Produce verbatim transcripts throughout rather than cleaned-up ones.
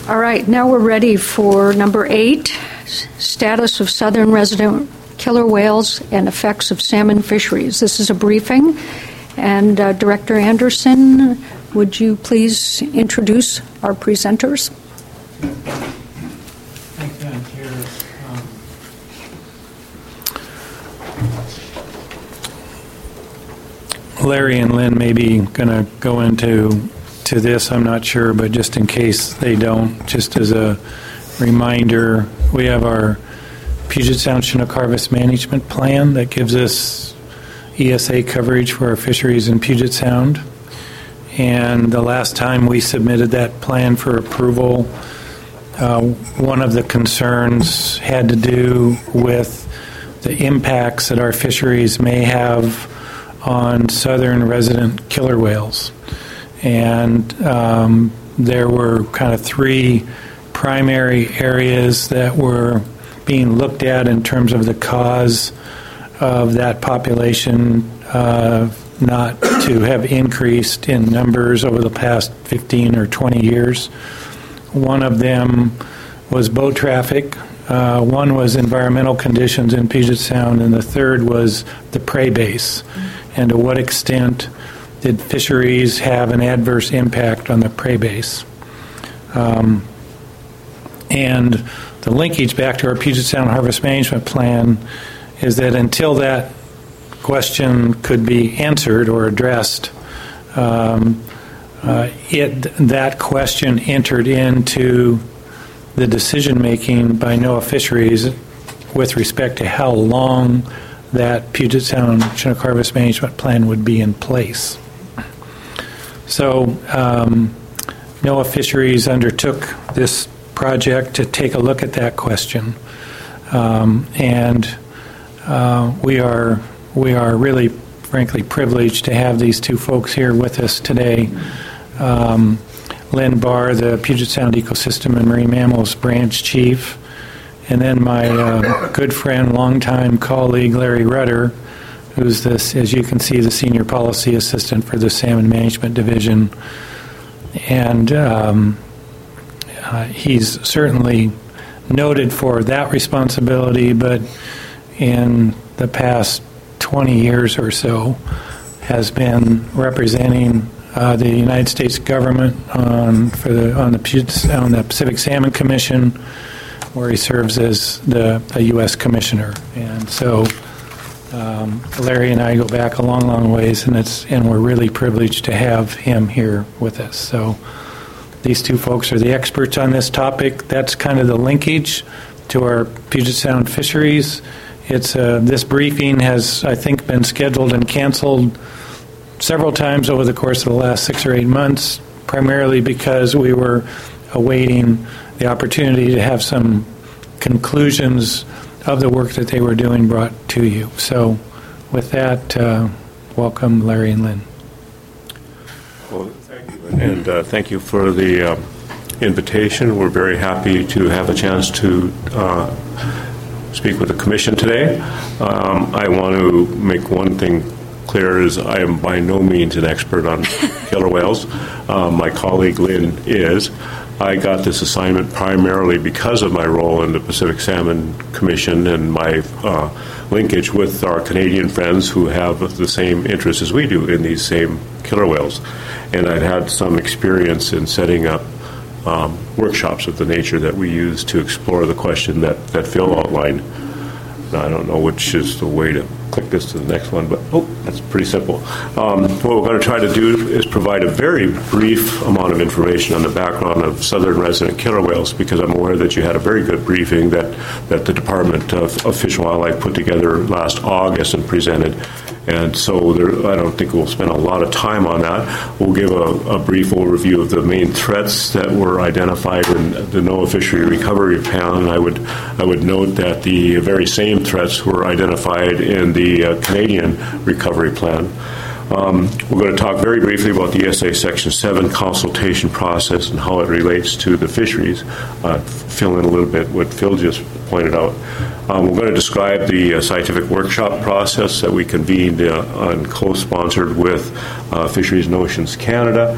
All right, now we're ready for number eight, status of southern resident killer whales and effects of salmon fisheries. This is a briefing, and uh, Director Anderson, would you please introduce our presenters? Thanks, Madam Chair. Um, Larry and Lynn may be going to go into to this, I'm not sure, but just in case they don't, just as a reminder, we have our Puget Sound Chinook Harvest Management Plan that gives us E S A coverage for our fisheries in Puget Sound. And the last time we submitted that plan for approval, uh, one of the concerns had to do with the impacts that our fisheries may have on southern resident killer whales. And um, there were kind of three primary areas that were being looked at in terms of the cause of that population uh, not to have increased in numbers over the past fifteen or twenty years. One of them was boat traffic. Uh, one was environmental conditions in Puget Sound, and the third was the prey base, and to what extent did fisheries have an adverse impact on the prey base. Um, and the linkage back to our Puget Sound Harvest Management Plan is that until that question could be answered or addressed, um, uh, it that question entered into the decision-making by NOAA Fisheries with respect to how long that Puget Sound Chinook Harvest Management Plan would be in place. So um, NOAA Fisheries undertook this project to take a look at that question, um, and uh, we are we are really, frankly, privileged to have these two folks here with us today. Um, Lynn Barr, the Puget Sound Ecosystem and Marine Mammals Branch Chief, and then my uh, good friend, longtime colleague, Larry Rudder, who's this, as you can see, the Senior Policy Assistant for the Salmon Management Division. And um, uh, he's certainly noted for that responsibility, but in the past twenty years or so has been representing uh, the United States government on, for the, on, the, on the Pacific Salmon Commission, where he serves as the a U S Commissioner. And so Um, Larry and I go back a long, long ways, and it's and we're really privileged to have him here with us. So these two folks are the experts on this topic. That's kind of the linkage to our Puget Sound fisheries. It's uh, this briefing has, I think, been scheduled and canceled several times over the course of the last six or eight months, primarily because we were awaiting the opportunity to have some conclusions of the work that they were doing brought to you. So with that, uh, welcome Larry and Lynn. Well, thank you. And uh, thank you for the uh, invitation. We're very happy to have a chance to uh, speak with the Commission today. Um, I want to make one thing clear, is I am by no means an expert on killer whales. Uh, my colleague Lynn is. I got this assignment primarily because of my role in the Pacific Salmon Commission and my uh, linkage with our Canadian friends who have the same interests as we do in these same killer whales. And I've had some experience in setting up um, workshops of the nature that we use to explore the question that, that Phil outlined. Now, I don't know which is the way to click this to the next one, but oh, that's pretty simple. Um, what we're going to try to do is provide a very brief amount of information on the background of southern resident killer whales, because I'm aware that you had a very good briefing that, that the Department of, of Fish and Wildlife put together last August and presented. And so there, I don't think we'll spend a lot of time on that. We'll give a, a brief overview of the main threats that were identified in the NOAA Fishery Recovery Plan. And I would, I would note that the very same threats were identified in the uh, Canadian Recovery Plan. Um, we're going to talk very briefly about the E S A Section seven consultation process and how it relates to the fisheries, uh, fill in a little bit what Phil just pointed out. Um, we're going to describe the uh, scientific workshop process that we convened uh, and co-sponsored with uh, Fisheries and Oceans Canada.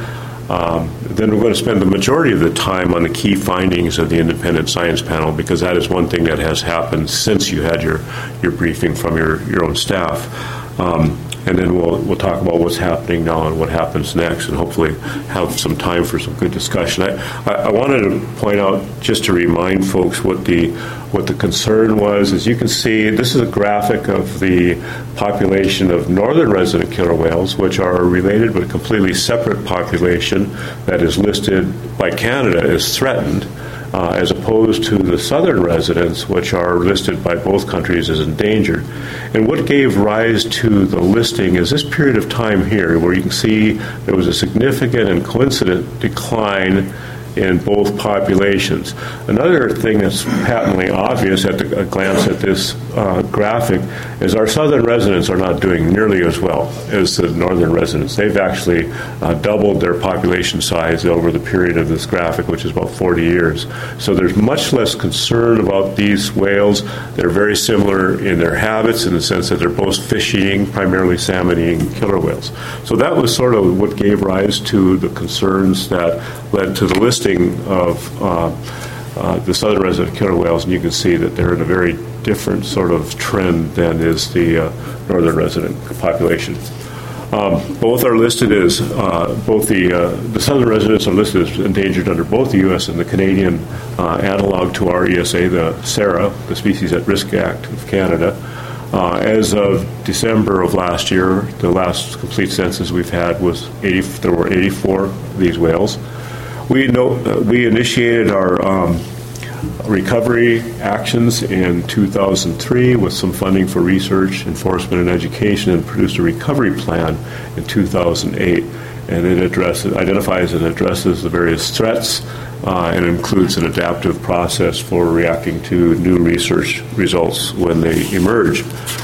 Um, then we're going to spend the majority of the time on the key findings of the independent science panel, because that is one thing that has happened since you had your, your briefing from your, your own staff. Um, and then we'll we'll talk about what's happening now and what happens next, and hopefully have some time for some good discussion. I, I, I wanted to point out, just to remind folks what the what the concern was. As you can see, this is a graphic of the population of northern resident killer whales, which are related but completely separate population that is listed by Canada as threatened, uh, as opposed to the southern residents, which are listed by both countries as endangered. And what gave rise to the listing is this period of time here, where you can see there was a significant and coincident decline in both populations. Another thing that's patently obvious at the, a glance at this uh, graphic is our southern residents are not doing nearly as well as the northern residents. They've actually uh, doubled their population size over the period of this graphic, which is about forty years. So there's much less concern about these whales. They're very similar in their habits, in the sense that they're both fish-eating, primarily salmon-eating killer whales. So that was sort of what gave rise to the concerns that led to the listing of uh, uh, the southern resident killer whales, and you can see that they're in a very different sort of trend than is the uh, northern resident population. Um, both are listed as, uh, both the, uh, the southern residents are listed as endangered under both the U S and the Canadian uh, analog to our E S A, the SARA, the Species at Risk Act of Canada. Uh, as of December of last year, the last complete census we've had was eighty, there were eighty-four of these whales. We know, uh, we initiated our um, recovery actions in two thousand three with some funding for research, enforcement, and education, and produced a recovery plan in two thousand eight. And it addresses, identifies and addresses the various threats, uh, and includes an adaptive process for reacting to new research results when they emerge.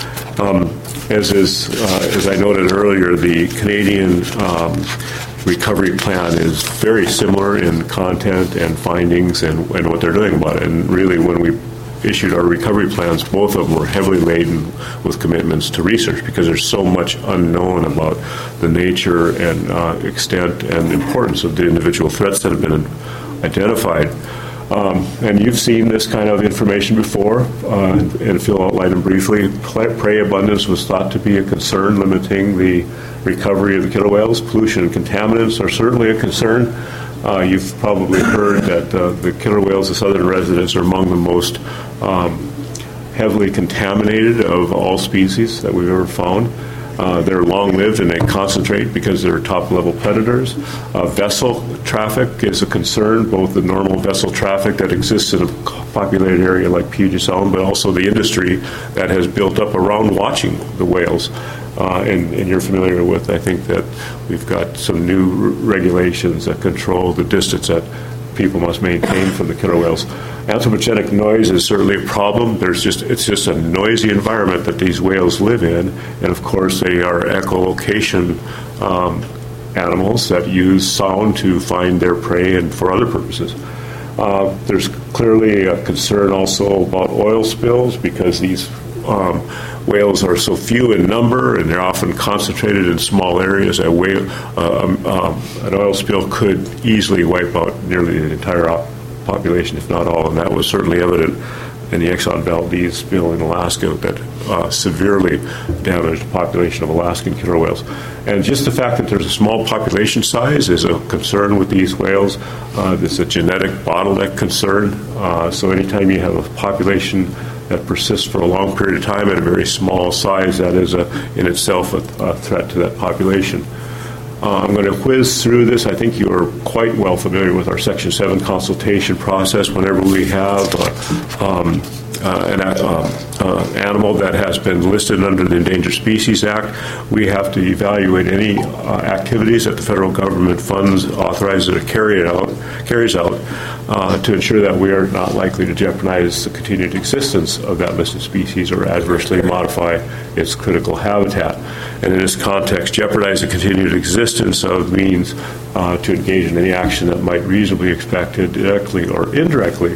Um, as is, uh, as I noted earlier, the Canadian um, recovery plan is very similar in content and findings and, and what they're doing about it. And really, when we issued our recovery plans, both of them were heavily laden with commitments to research, because there's so much unknown about the nature and uh, extent and importance of the individual threats that have been identified. Um, and you've seen this kind of information before, uh, and Phil outlined them briefly. Prey abundance was thought to be a concern limiting the recovery of the killer whales. Pollution and contaminants are certainly a concern. Uh, you've probably heard that uh, the killer whales, the southern residents, are among the most um, heavily contaminated of all species that we've ever found. Uh, they're long-lived and they concentrate because they're top-level predators. Uh, vessel traffic is a concern, both the normal vessel traffic that exists in a populated area like Puget Sound, but also the industry that has built up around watching the whales. Uh, and, and you're familiar with, I think, that we've got some new r- regulations that control the distance that people must maintain from the killer whales. Anthropogenic noise is certainly a problem. There's just it's just a noisy environment that these whales live in, and of course they are echolocation um, animals that use sound to find their prey and for other purposes. Uh, there's clearly a concern also about oil spills, because these um, whales are so few in number and they're often concentrated in small areas. A whale, uh, um, um, an oil spill could easily wipe out nearly the entire op- population, if not all, and that was certainly evident in the Exxon Valdez spill in Alaska that uh, severely damaged the population of Alaskan killer whales. And just the fact that there's a small population size is a concern with these whales. Uh, there's a genetic bottleneck concern. Uh, so anytime you have a population that persists for a long period of time at a very small size, that is a, in itself a, a threat to that population. Uh, I'm going to whiz through this. I think you are quite well familiar with our Section seven consultation process. Whenever we have uh, um, uh, an uh, uh, animal that has been listed under the Endangered Species Act, we have to evaluate any uh, activities that the federal government funds, authorizes, or carry it out, carries out uh, to ensure that we are not likely to jeopardize the continued existence of that listed species or adversely modify its critical habitat. And in this context, jeopardize the continued existence of means uh, to engage in any action that might reasonably be expected directly or indirectly to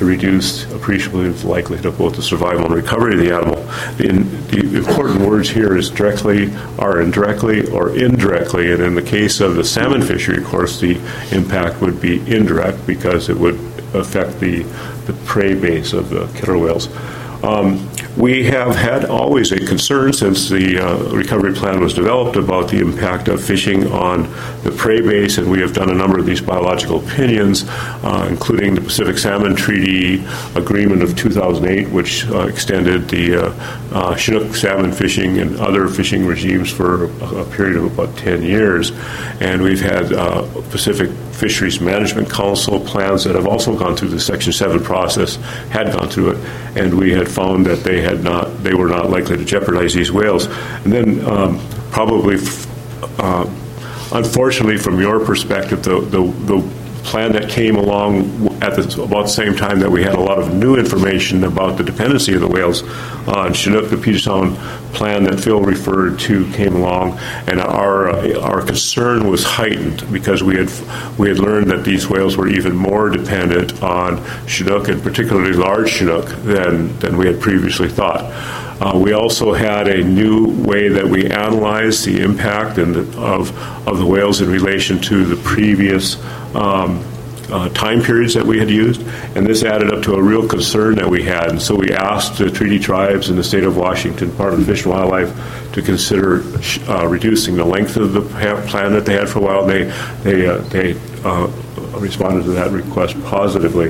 to reduce appreciably the likelihood of both the survival and recovery of the animal. The, the important words here is directly, are indirectly, or indirectly, and in the case of the salmon fishery, of course, the impact would be indirect because it would affect the, the prey base of the killer whales. Um, we have had always a concern since the uh, recovery plan was developed about the impact of fishing on the prey base, and we have done a number of these biological opinions, uh, including the Pacific Salmon Treaty Agreement of two thousand eight, which uh, extended the uh, uh, Chinook salmon fishing and other fishing regimes for a, a period of about ten years. And we've had uh, Pacific Fisheries Management Council plans that have also gone through the Section seven process, had gone through it, and we had found that they had not, they were not likely to jeopardize these whales. And then um, probably, uh, unfortunately, from your perspective, the, the, the plan that came along at the, about the same time that we had a lot of new information about the dependency of the whales on Chinook, the Puget Sound plan that Phil referred to came along, and our uh, our concern was heightened because we had we had learned that these whales were even more dependent on Chinook, and particularly large Chinook, than than we had previously thought. Uh, we also had a new way that we analyzed the impact and the, of of the whales in relation to the previous Um, uh, time periods that we had used, and this added up to a real concern that we had. And so we asked the treaty tribes in the state of Washington, Department of Fish and Wildlife, to consider uh, reducing the length of the plan that they had for a while. They they uh, they uh, responded to that request positively.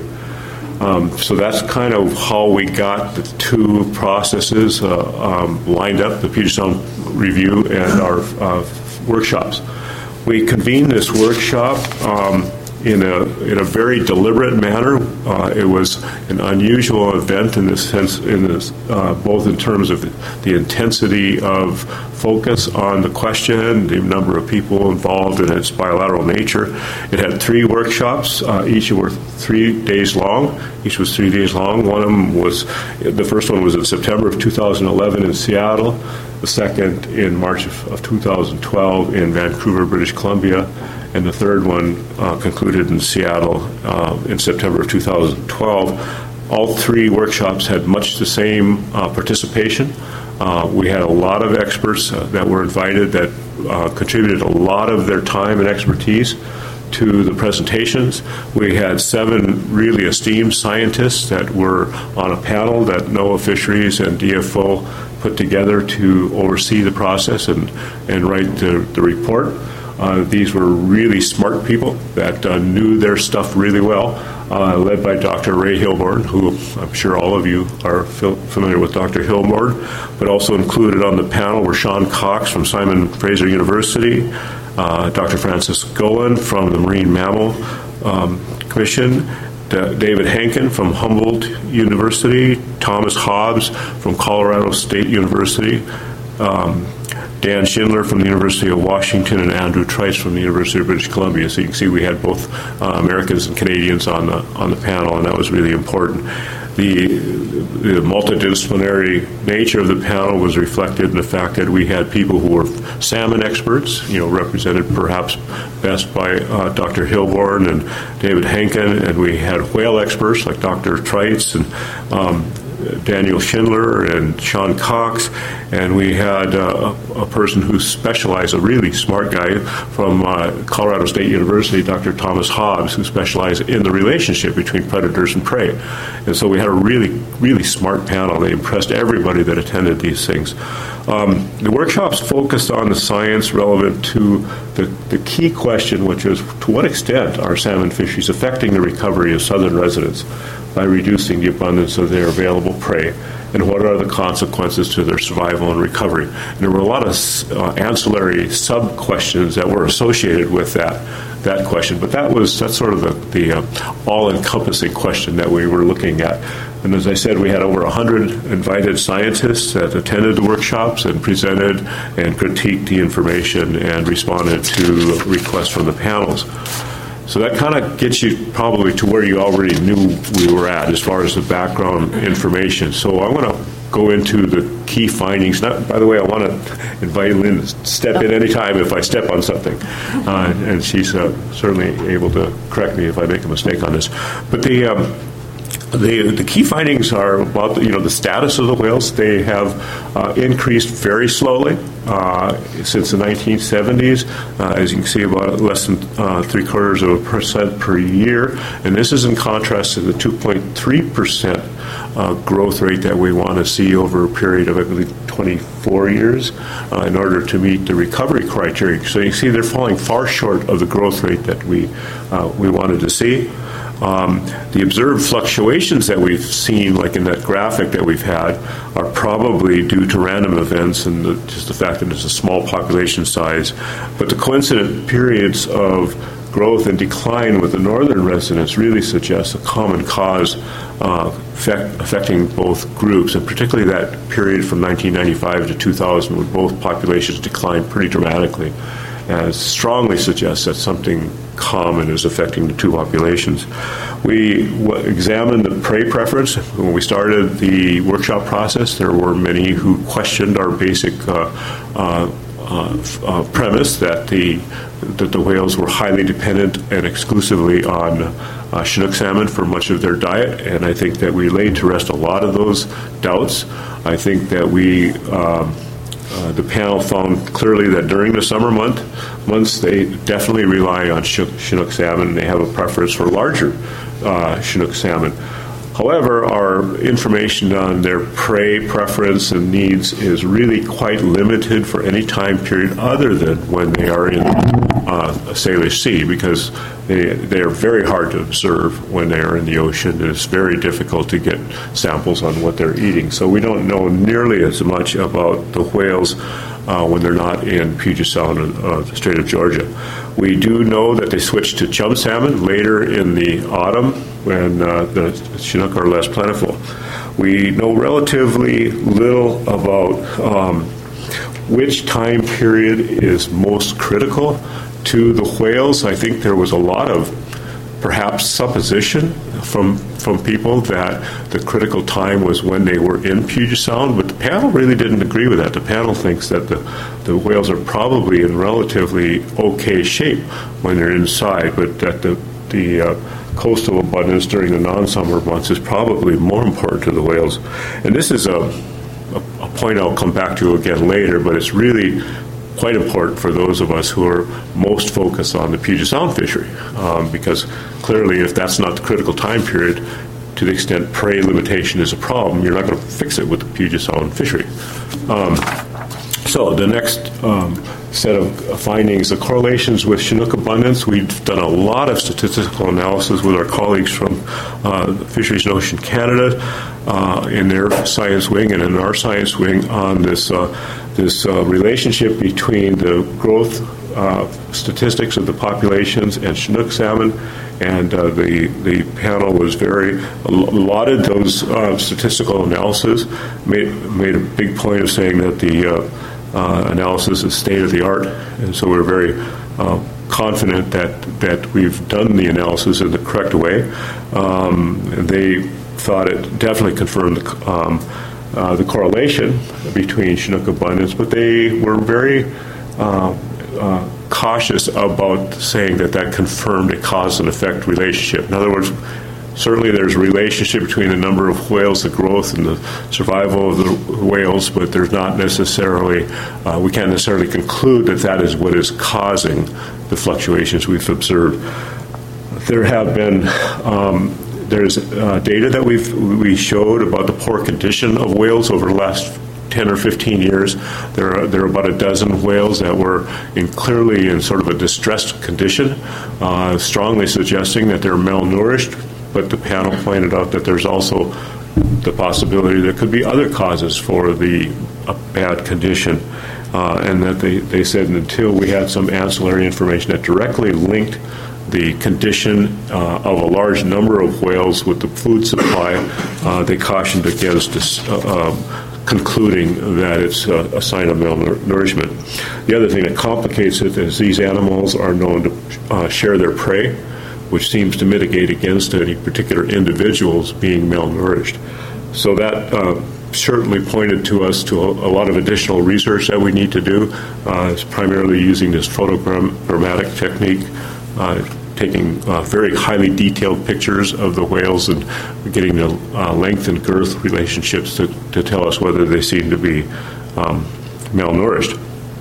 Um, so that's kind of how we got the two processes uh, um, lined up: the Puget Sound review and our uh, workshops. We convened this workshop um, in a in a very deliberate manner. Uh, it was an unusual event in this sense, in this uh, both in terms of the, the intensity of focus on the question, the number of people involved, and its bilateral nature. It had three workshops. Uh, each were three days long. Each was three days long. One of them was the first one was in September of two thousand eleven in Seattle. The second in March of, of two thousand twelve in Vancouver, British Columbia, and the third one uh, concluded in Seattle uh, in September of two thousand twelve. All three workshops had much the same uh, participation. Uh, we had a lot of experts uh, that were invited that uh, contributed a lot of their time and expertise to the presentations. We had seven really esteemed scientists that were on a panel that NOAA Fisheries and D F O put together to oversee the process and, and write the, the report. Uh, these were really smart people that uh, knew their stuff really well, uh, led by Doctor Ray Hilborn, who I'm sure all of you are familiar with Doctor Hilborn, but also included on the panel were Sean Cox from Simon Fraser University, uh, Doctor Francis Golan from the Marine Mammal um, Commission, David Henkin from Humboldt University, Thomas Hobbs from Colorado State University, um, Dan Schindler from the University of Washington, and Andrew Trice from the University of British Columbia. So you can see we had both uh, Americans and Canadians on the on the panel, and that was really important. The, the multidisciplinary nature of the panel was reflected in the fact that we had people who were salmon experts, you know, represented perhaps best by uh, Doctor Hilborn and David Henkin, and we had whale experts like Doctor Trice and um, Daniel Schindler and Sean Cox, and we had uh, a person who specialized, a really smart guy from uh, Colorado State University, Doctor Thomas Hobbs, who specialized in the relationship between predators and prey. And so we had a really, really smart panel. They impressed everybody that attended these things. Um, the workshops focused on the science relevant to the, the key question, which is to what extent are salmon fisheries affecting the recovery of southern residents by reducing the abundance of their available prey, and what are the consequences to their survival and recovery. And there were a lot of uh, ancillary sub-questions that were associated with that that question, but that was that's sort of the, the uh, all-encompassing question that we were looking at. And as I said, we had over one hundred invited scientists that attended the workshops and presented and critiqued the information and responded to requests from the panels. So that kind of gets you probably to where you already knew we were at as far as the background information. So I want to go into the key findings. Now, by the way, I want to invite Lynn to step in anytime if I step on something. Uh, and she's uh, certainly able to correct me if I make a mistake on this. But the um, The, the key findings are about the, you know the status of the whales. They have uh, increased very slowly uh, since the nineteen seventies. Uh, as you can see, about less than uh, three quarters of a percent per year, and this is in contrast to the two point three percent uh, growth rate that we want to see over a period of, I believe, twenty-four years uh, in order to meet the recovery criteria. So you see, they're falling far short of the growth rate that we uh, we wanted to see. Um, the observed fluctuations that we've seen, like in that graphic that we've had, are probably due to random events and the, just the fact that it's a small population size. But the coincident periods of growth and decline with the northern residents really suggests a common cause uh, effect, affecting both groups, and particularly that period from nineteen ninety-five to two thousand when both populations declined pretty dramatically. Uh, strongly suggests that something common is affecting the two populations. We w- examined the prey preference. When we started the workshop process, there were many who questioned our basic uh, uh, uh, uh, premise that the that the whales were highly dependent and exclusively on uh, Chinook salmon for much of their diet, and I think that we laid to rest a lot of those doubts. I think that we um, Uh, the panel found clearly that during the summer month months they definitely rely on Chinook salmon, and they have a preference for larger uh, Chinook salmon. However, our information on their prey preference and needs is really quite limited for any time period other than when they are in uh, Salish Sea, because they, they are very hard to observe when they are in the ocean, and it's very difficult to get samples on what they're eating. So we don't know nearly as much about the whales uh, when they're not in Puget Sound and uh, the Strait of Georgia. We do know that they switched to chum salmon later in the autumn when uh, the Chinook are less plentiful. We know relatively little about um, which time period is most critical to the whales. I think there was a lot of perhaps supposition from from people that the critical time was when they were in Puget Sound, but the panel really didn't agree with that. The panel thinks that the, the whales are probably in relatively okay shape when they're inside, but that the, the uh, coastal abundance during the non-summer months is probably more important to the whales. And this is a, a, a point I'll come back to again later, but it's really quite important for those of us who are most focused on the Puget Sound fishery, um, because clearly if that's not the critical time period, to the extent prey limitation is a problem, you're not going to fix it with the Puget Sound fishery. Um, so the next um, set of findings, the correlations with Chinook abundance. We've done a lot of statistical analysis with our colleagues from uh, Fisheries and Ocean Canada uh, in their science wing and in our science wing on this uh, this uh, relationship between the growth uh, statistics of the populations and Chinook salmon. And uh, the the panel was very lauded those uh, statistical analysis, made made a big point of saying that the uh, uh, analysis is state of the art, and so we're very uh, confident that that we've done the analysis in the correct way. Um, they thought it definitely confirmed the, um, uh, the correlation between Chinook abundance, but they were very uh, uh, cautious about saying that that confirmed a cause and effect relationship. In other words, certainly there's a relationship between the number of whales, the growth, and the survival of the whales, but there's not necessarily, uh, we can't necessarily conclude that that is what is causing the fluctuations we've observed. There have been, um, there's uh, data that we've we showed about the poor condition of whales over the last ten or fifteen years. There are, there are about a dozen whales that were in clearly in sort of a distressed condition, uh, strongly suggesting that they're malnourished. But the panel pointed out that there's also the possibility there could be other causes for the uh, bad condition, uh, and that they, they said until we had some ancillary information that directly linked the condition uh, of a large number of whales with the food supply, uh, they cautioned against this, uh, uh, concluding that it's a, a sign of malnourishment. The other thing that complicates it is these animals are known to uh, share their prey, which seems to mitigate against any particular individuals being malnourished. So that uh, certainly pointed to us to a, a lot of additional research that we need to do. Uh, it's primarily using this photogrammatic technique, uh, taking uh, very highly detailed pictures of the whales and getting the uh, length and girth relationships to, to tell us whether they seem to be um, malnourished.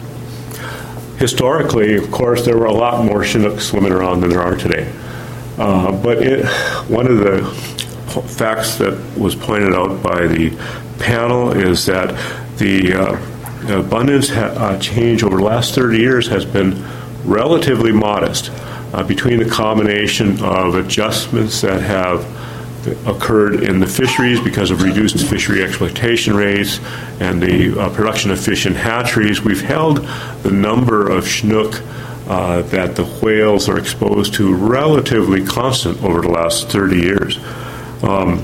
Historically, of course, there were a lot more Chinook swimming around than there are today. Uh, but it, one of the facts that was pointed out by the panel is that the uh, abundance ha- uh, change over the last thirty years has been relatively modest uh, between the combination of adjustments that have occurred in the fisheries because of reduced fishery exploitation rates and the uh, production of fish in hatcheries. We've held the number of Chinook uh, that the whales are exposed to relatively constant over the last thirty years. Um,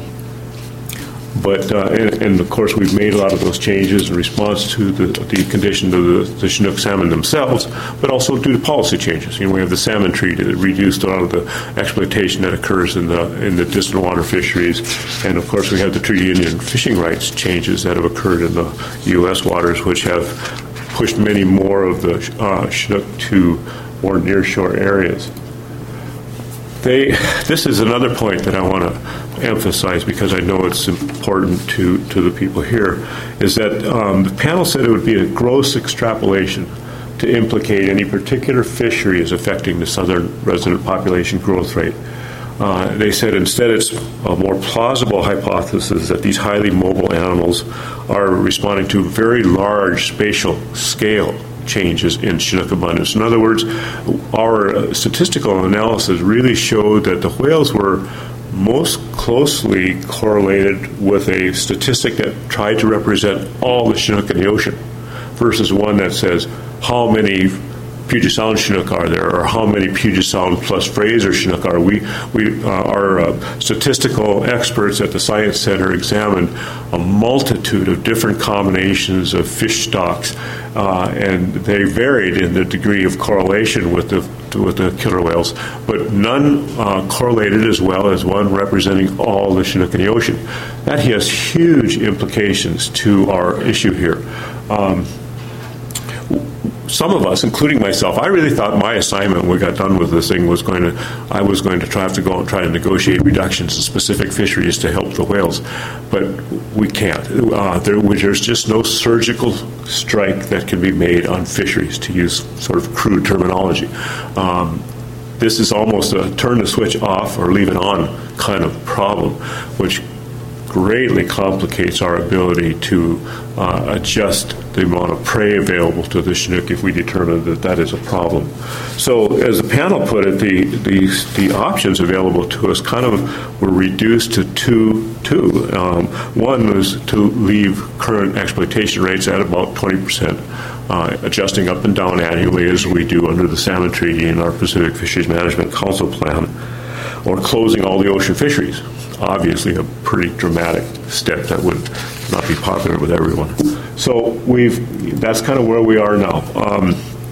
But, uh, and, and of course, we've made a lot of those changes in response to the, the condition of the, the Chinook salmon themselves, but also due to policy changes. You know, we have the salmon treaty that reduced a lot of the exploitation that occurs in the in the distant water fisheries, and of course, we have the Treaty Indian fishing rights changes that have occurred in the U S waters, which have pushed many more of the uh, Chinook to more nearshore areas. They, this is another point that I want to emphasize because I know it's important to, to the people here, is that um, the panel said it would be a gross extrapolation to implicate any particular fishery as affecting the southern resident population growth rate. Uh, they said instead it's a more plausible hypothesis that these highly mobile animals are responding to very large spatial scale changes in Chinook abundance. In other words, our uh, statistical analysis really showed that the whales were most closely correlated with a statistic that tried to represent all the Chinook in the ocean versus one that says how many Puget Sound Chinook are there, or how many Puget Sound plus Fraser Chinook are. We, we, uh, our uh, statistical experts at the Science Center examined a multitude of different combinations of fish stocks, uh, and they varied in the degree of correlation with the with the killer whales, but none uh, correlated as well as one representing all the Chinook in the ocean. That has huge implications to our issue here. Um, Some of us, including myself, I really thought my assignment when we got done with this thing was going to, I was going to try, have to go and try to negotiate reductions in specific fisheries to help the whales, but we can't. Uh, there, there's just no surgical strike that can be made on fisheries, to use sort of crude terminology. Um, this is almost a turn the switch off or leave it on kind of problem, which greatly complicates our ability to uh, adjust the amount of prey available to the Chinook if we determine that that is a problem. So, as the panel put it, the the, the options available to us kind of were reduced to two. two. Um, one was to leave current exploitation rates at about twenty percent, uh, adjusting up and down annually as we do under the Salmon Treaty and our Pacific Fisheries Management Council plan, or closing all the ocean fisheries. Obviously a pretty dramatic step that would not be popular with everyone. So we've that's kind of where we are now. Um,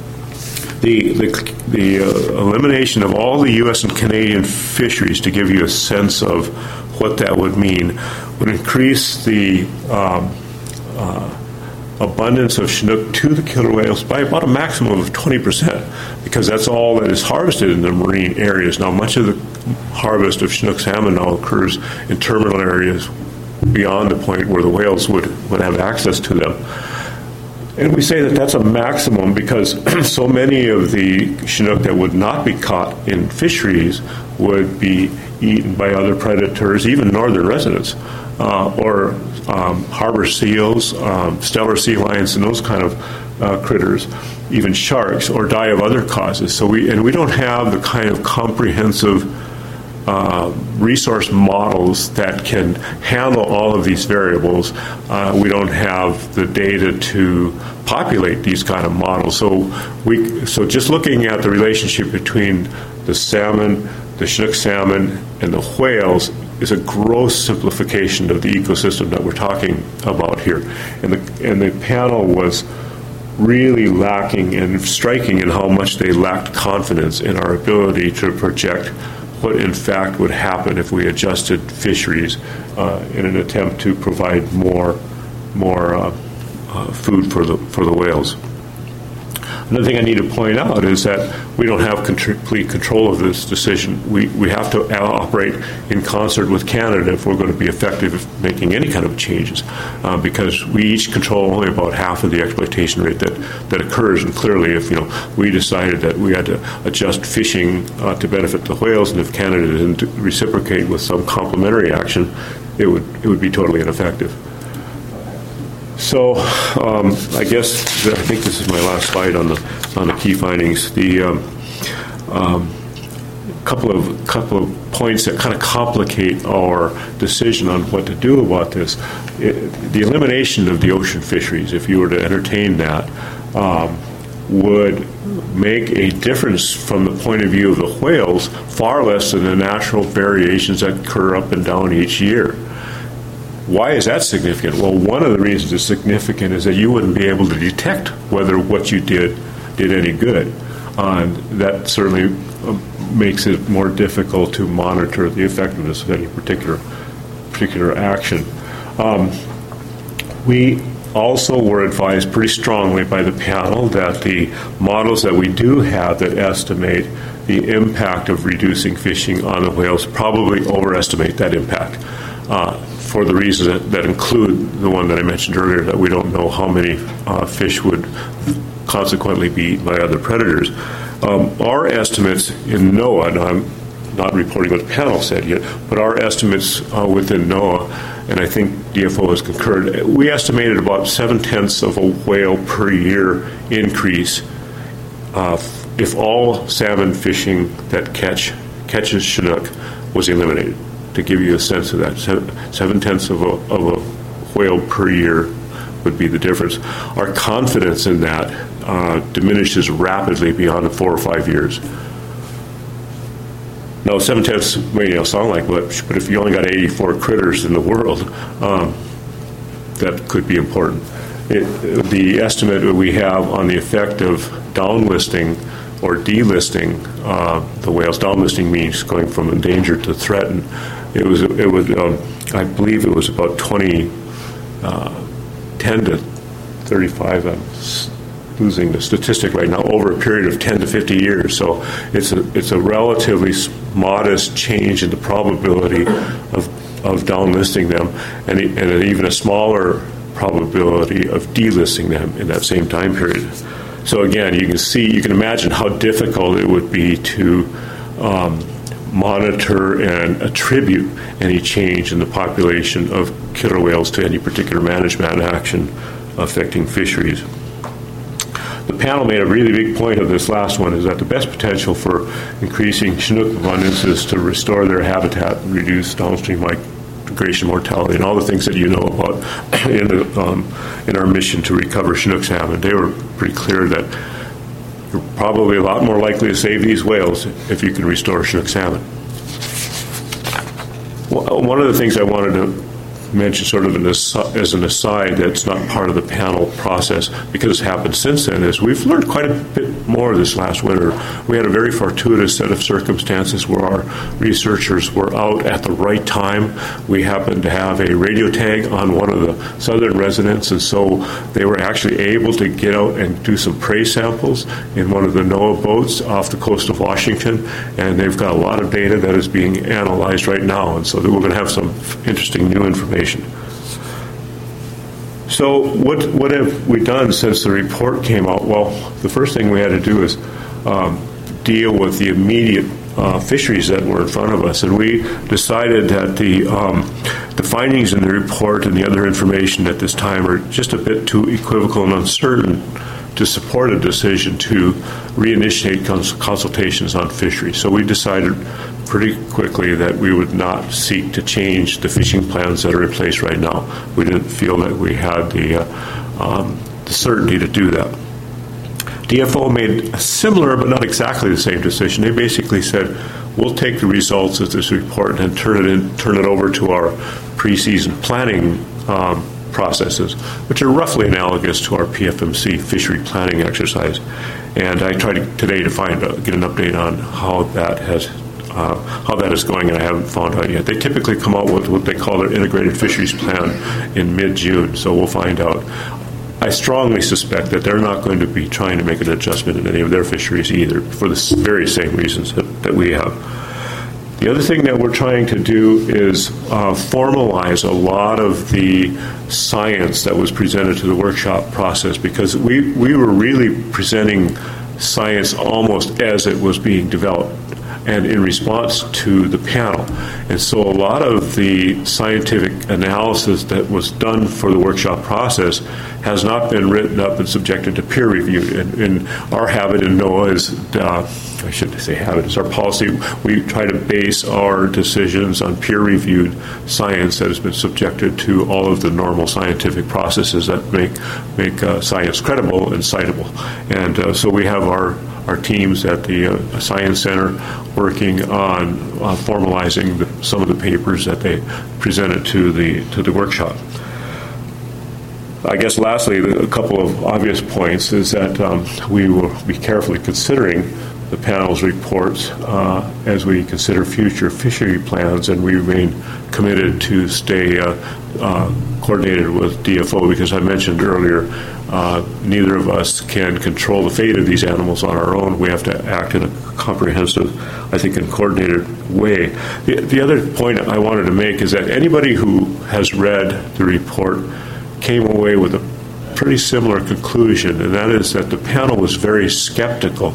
the the, the uh, elimination of all the U S and Canadian fisheries, to give you a sense of what that would mean, would increase the um, uh, abundance of Chinook to the killer whales by about a maximum of twenty percent, because that's all that is harvested in the marine areas. Now, much of the harvest of Chinook salmon now occurs in terminal areas beyond the point where the whales would, would have access to them. And we say that that's a maximum because so many of the Chinook that would not be caught in fisheries would be eaten by other predators, even northern residents, uh, or um, harbor seals, um, stellar sea lions, and those kind of uh, critters, even sharks, or die of other causes. So we and we don't have the kind of comprehensive Uh, resource models that can handle all of these variables. Uh, we don't have the data to populate these kind of models. So we, so just looking at the relationship between the salmon, the Chinook salmon, and the whales is a gross simplification of the ecosystem that we're talking about here. And the and the panel was really lacking and striking in how much they lacked confidence in our ability to project what in fact would happen if we adjusted fisheries uh, in an attempt to provide more more uh, uh, food for the for the whales. Another thing I need to point out is that we don't have complete control of this decision. We, we have to operate in concert with Canada if we're going to be effective at making any kind of changes, uh, because we each control only about half of the exploitation rate that, that occurs. And clearly, if you know we decided that we had to adjust fishing uh, to benefit the whales, and if Canada didn't reciprocate with some complementary action, it would it would be totally ineffective. So um, I guess I think this is my last slide on the on the key findings. The um, um, couple of couple of points that kind of complicate our decision on what to do about this. It, the elimination of the ocean fisheries, if you were to entertain that, um, would make a difference from the point of view of the whales far less than the natural variations that occur up and down each year. Why is that significant? Well, one of the reasons it's significant is that you wouldn't be able to detect whether what you did did any good. Uh, and that certainly uh, makes it more difficult to monitor the effectiveness of any particular particular action. Um, we also were advised pretty strongly by the panel that the models that we do have that estimate the impact of reducing fishing on the whales probably overestimate that impact. Uh, for the reasons that, that include the one that I mentioned earlier, that we don't know how many uh, fish would consequently be eaten by other predators. Um, our estimates in NOAA, and I'm not reporting what the panel said yet, but our estimates uh, within NOAA, and I think D F O has concurred, we estimated about seven-tenths of a whale per year increase uh, if all salmon fishing that catch catches Chinook was eliminated. To give you a sense of that, seven, seven-tenths of a, of a whale per year would be the difference. Our confidence in that uh, diminishes rapidly beyond four or five years. Now, seven-tenths may not sound like much, but if you only got eighty-four critters in the world, um, that could be important. It, the estimate that we have on the effect of downlisting or delisting uh, the whales, downlisting means going from endangered to threatened. It was, it was, um, I believe it was about twenty, uh, ten to thirty-five. I'm losing the statistic right now. Over a period of ten to fifty years, so it's a it's a relatively modest change in the probability of of downlisting them, and and even a smaller probability of delisting them in that same time period. So again, you can see, you can imagine how difficult it would be to um, monitor and attribute any change in the population of killer whales to any particular management action affecting fisheries. The panel made a really big point of this last one, is that the best potential for increasing Chinook abundance is to restore their habitat and reduce downstream migration mortality and all the things that you know about in, the, um, in our mission to recover Chinook salmon. They were pretty clear that you're probably a lot more likely to save these whales if you can restore Chinook salmon. One of the things I wanted to mention sort of as an aside that's not part of the panel process because it's happened since then is we've learned quite a bit more this last winter. We had a very fortuitous set of circumstances where our researchers were out at the right time. We happened to have a radio tag on one of the southern residents, and so they were actually able to get out and do some prey samples in one of the NOAA boats off the coast of Washington, and they've got a lot of data that is being analyzed right now, and so we're going to have some interesting new information. So what what have we done since the report came out? Well, the first thing we had to do is um, deal with the immediate uh, fisheries that were in front of us, and we decided that the um, the findings in the report and the other information at this time are just a bit too equivocal and uncertain to support a decision to reinitiate cons- consultations on fisheries. So we decided pretty quickly that we would not seek to change the fishing plans that are in place right now. We didn't feel that we had the, uh, um, the certainty to do that. D F O made a similar but not exactly the same decision. They basically said, we'll take the results of this report and turn it in, turn it over to our pre-season planning um, processes, which are roughly analogous to our P F M C fishery planning exercise. And I tried today to find uh, get an update on how that has uh, how that is going, and I haven't found out yet. They typically come out with what they call their integrated fisheries plan in mid-June, so we'll find out. I strongly suspect that they're not going to be trying to make an adjustment in any of their fisheries either, for the very same reasons that, that we have. The other thing that we're trying to do is uh, formalize a lot of the science that was presented to the workshop process, because we, we were really presenting science almost as it was being developed and in response to the panel. And so a lot of the scientific analysis that was done for the workshop process has not been written up and subjected to peer review. And, and our habit in NOAA is, uh, I shouldn't say habit, it's our policy. We try to base our decisions on peer-reviewed science that has been subjected to all of the normal scientific processes that make, make uh, science credible and citable. And uh, so we have our our teams at the uh, Science Center working on uh, formalizing the, some of the papers that they presented to the to the workshop. I guess lastly, a couple of obvious points is that um, we will be carefully considering the panel's reports uh, as we consider future fishery plans, and we remain committed to stay uh, uh, coordinated with D F O, because I mentioned earlier, uh, neither of us can control the fate of these animals on our own. We have to act in a comprehensive, I think, and coordinated way. The, the other point I wanted to make is that anybody who has read the report came away with a pretty similar conclusion, and that is that the panel was very skeptical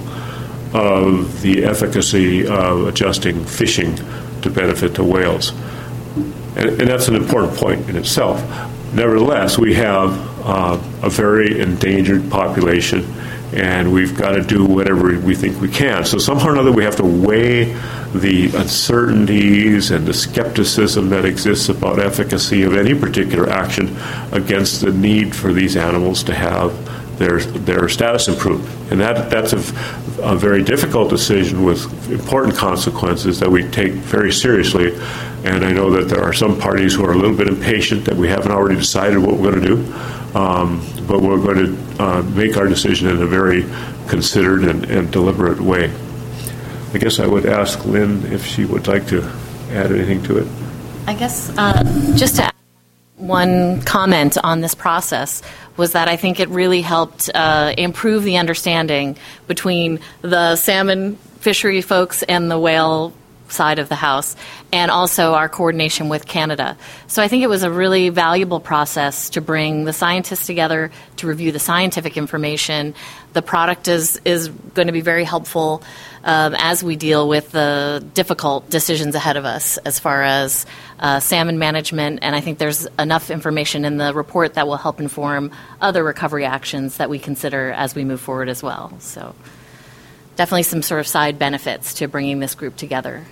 of the efficacy of adjusting fishing to benefit the whales. And, and that's an important point in itself. Nevertheless, we have uh, a very endangered population, and we've got to do whatever we think we can. So somehow or another we have to weigh the uncertainties and the skepticism that exists about efficacy of any particular action against the need for these animals to have their their status improved. And that that's a, a very difficult decision with important consequences that we take very seriously. And I know that there are some parties who are a little bit impatient that we haven't already decided what we're going to do. Um, but we're going to uh, make our decision in a very considered and, and deliberate way. I guess I would ask Lynn if she would like to add anything to it. I guess uh, just to add one comment on this process was that I think it really helped uh, improve the understanding between the salmon fishery folks and the whale side of the house, and also our coordination with Canada. So I think it was a really valuable process to bring the scientists together to review the scientific information. The product is, is going to be very helpful um, as we deal with the difficult decisions ahead of us as far as uh, salmon management, and I think there's enough information in the report that will help inform other recovery actions that we consider as we move forward as well. So definitely some sort of side benefits to bringing this group together.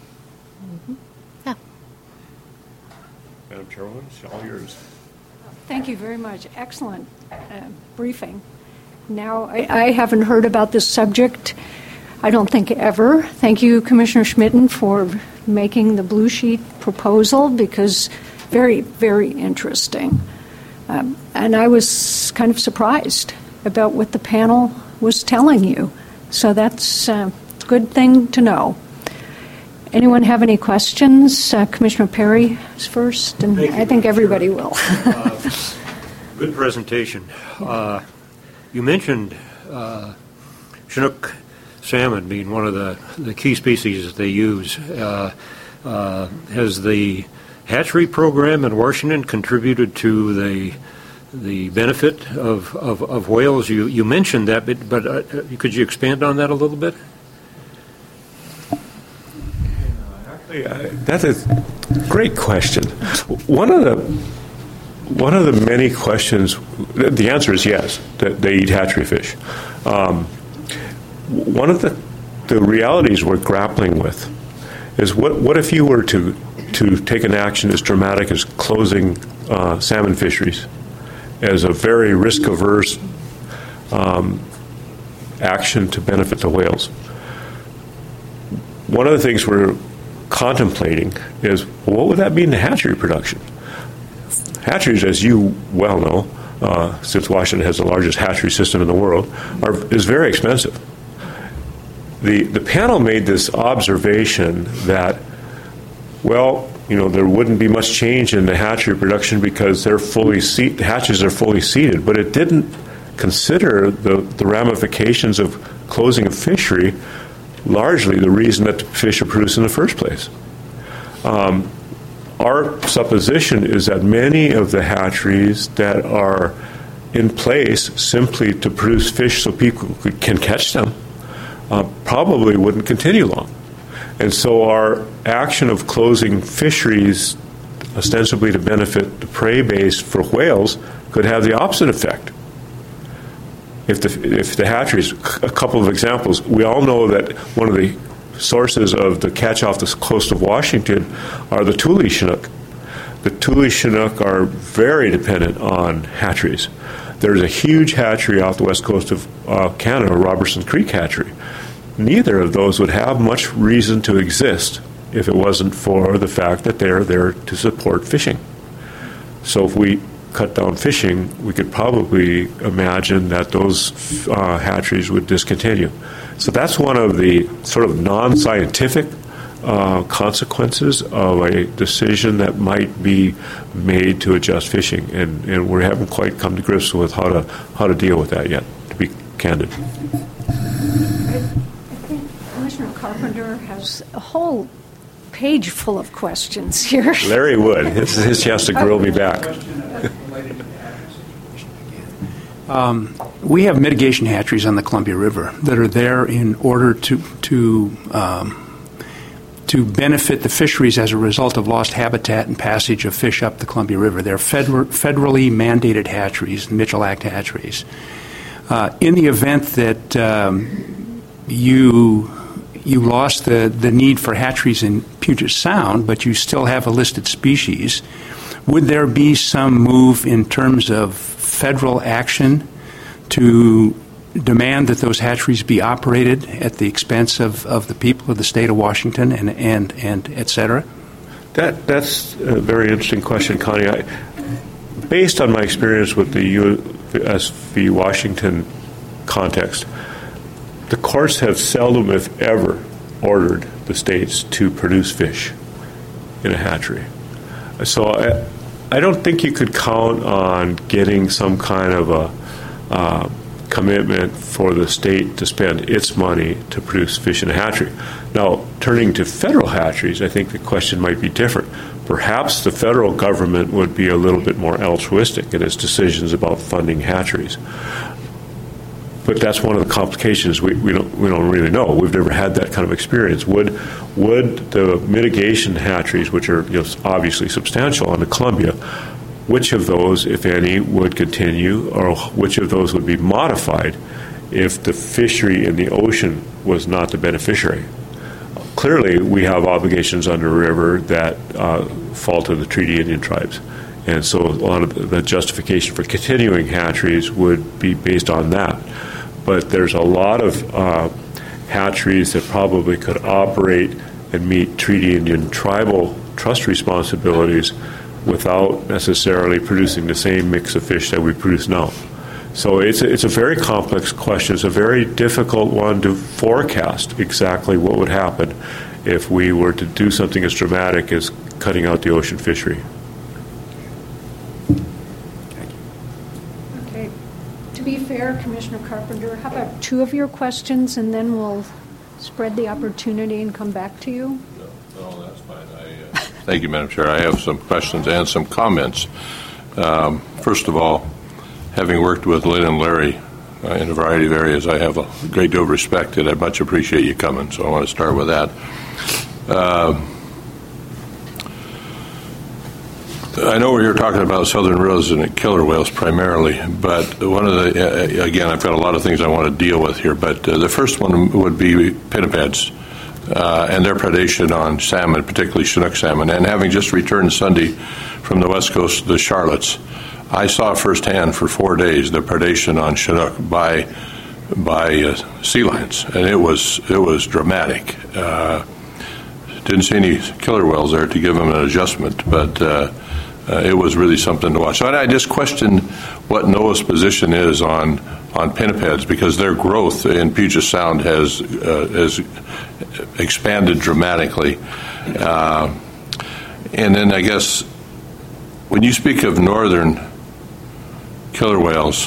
Madam Chairwoman, it's all yours. Thank you very much. Excellent uh, briefing. Now, I, I haven't heard about this subject, I don't think ever. Thank you, Commissioner Schmitten, for making the blue sheet proposal, because very, very interesting. Um, and I was kind of surprised about what the panel was telling you. So that's uh, a good thing to know. Anyone have any questions? Uh, Commissioner Perry is first, and I think everybody will. uh, good presentation. Uh, you mentioned uh, Chinook salmon being one of the, the key species that they use. Uh, uh, has the hatchery program in Washington contributed to the the benefit of, of, of whales? You, you mentioned that, but, but uh, could you expand on that a little bit? Uh, that's a great question. One of the one of the many questions, the answer is yes, that they eat hatchery fish. Um, one of the the realities we're grappling with is what what if you were to to take an action as dramatic as closing uh, salmon fisheries as a very risk averse um, action to benefit the whales. One of the things we're contemplating is, well, what would that mean to hatchery production? Hatcheries, as you well know, uh, since Washington has the largest hatchery system in the world, are, is very expensive. The, the panel made this observation that, well, you know, there wouldn't be much change in the hatchery production because they're fully seat, the hatches are fully seeded. But it didn't consider the, the ramifications of closing a fishery, largely the reason that the fish are produced in the first place. Um, our supposition is that many of the hatcheries that are in place simply to produce fish so people can catch them uh, probably wouldn't continue long. And so our action of closing fisheries ostensibly to benefit the prey base for whales could have the opposite effect. If the, if the hatcheries, a couple of examples, we all know that one of the sources of the catch off the coast of Washington are the Thule Chinook. The Thule Chinook are very dependent on hatcheries. There's a huge hatchery off the west coast of uh, Canada, Robertson Creek Hatchery. Neither of those would have much reason to exist if it wasn't for the fact that they're there to support fishing. So if we cut down fishing, we could probably imagine that those uh, hatcheries would discontinue. So that's one of the sort of non-scientific uh, consequences of a decision that might be made to adjust fishing, and, and we haven't quite come to grips with how to how to deal with that yet, to be candid. Commissioner Carpenter has a whole page full of questions here. Larry would. It's his chance to grill me back. Um, we have mitigation hatcheries on the Columbia River that are there in order to to um, to benefit the fisheries as a result of lost habitat and passage of fish up the Columbia River. They're feder- federally mandated hatcheries, Mitchell Act hatcheries. Uh, in the event that um, you you lost the, the need for hatcheries in Puget Sound, but you still have a listed species, would there be some move in terms of federal action to demand that those hatcheries be operated at the expense of, of the people of the state of Washington and, and, and et cetera? That, that's a very interesting question, Connie. I, based on my experience with the U S V Washington context, the courts have seldom, if ever, ordered the states to produce fish in a hatchery. So I, I don't think you could count on getting some kind of a uh, commitment for the state to spend its money to produce fish in a hatchery. Now, turning to federal hatcheries, I think the question might be different. Perhaps the federal government would be a little bit more altruistic in its decisions about funding hatcheries. But that's one of the complications. We, we don't we don't really know. We've never had that kind of experience. Would would the mitigation hatcheries, which are you know, obviously substantial on the Columbia, which of those, if any, would continue, or which of those would be modified if the fishery in the ocean was not the beneficiary? Clearly, we have obligations on the river that uh, fall to the Treaty Indian tribes. And so a lot of the justification for continuing hatcheries would be based on that. But there's a lot of uh, hatcheries that probably could operate and meet Treaty Indian tribal trust responsibilities without necessarily producing the same mix of fish that we produce now. So it's a, it's a very complex question. It's a very difficult one to forecast exactly what would happen if we were to do something as dramatic as cutting out the ocean fishery. Okay. To be fair, Commissioner Carpenter, how about two of your questions, and then we'll spread the opportunity and come back to you? No, no that's fine. I, uh, thank you, Madam Chair. I have some questions and some comments. Um, first of all, having worked with Lynn and Larry uh, in a variety of areas, I have a great deal of respect, and I much appreciate you coming, so I want to start with that. Uh, I know we're talking about southern resident killer whales primarily, but one of the, uh, again, I've got a lot of things I want to deal with here, but uh, the first one would be pinnipeds uh, and their predation on salmon, particularly Chinook salmon. And having just returned Sunday from the west coast of the Charlottes, I saw firsthand for four days the predation on Chinook by by uh, sea lions, and it was it was dramatic. Uh, didn't see any killer whales there to give them an adjustment, but uh, uh, it was really something to watch. So I just question what NOAA's position is on on pinnipeds, because their growth in Puget Sound has uh, has expanded dramatically. Uh, And then I guess when you speak of northern killer whales,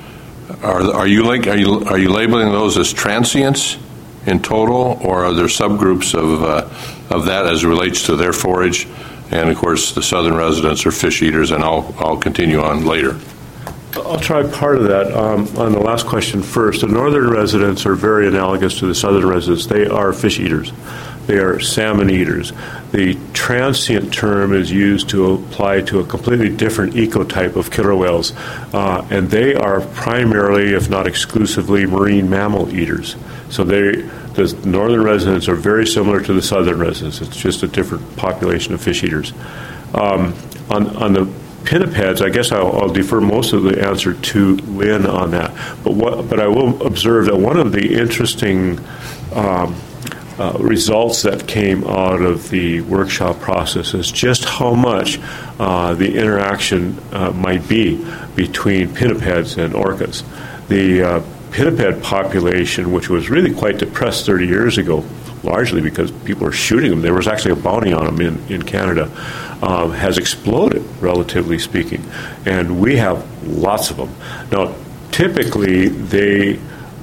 are are you link, are you are you labeling those as transients in total, or are there subgroups of uh, of that as it relates to their forage? And of course, the southern residents are fish eaters, and I'll I'll continue on later. I'll try part of that. Um, on the last question first, the northern residents are very analogous to the southern residents. They are fish eaters. They are salmon eaters. The transient term is used to apply to a completely different ecotype of killer whales, uh, and they are primarily, if not exclusively, marine mammal eaters. So they, the northern residents are very similar to the southern residents. It's just a different population of fish eaters. Um, on, on the pinnipeds, I guess I'll, I'll defer most of the answer to Lynn on that. But what, but I will observe that one of the interesting um, uh, results that came out of the workshop process is just how much uh, the interaction uh, might be between pinnipeds and orcas. The uh, pinniped population, which was really quite depressed thirty years ago, largely because people were shooting them. There was actually a bounty on them in, in Canada, um, has exploded, relatively speaking. And we have lots of them. Now, typically, they,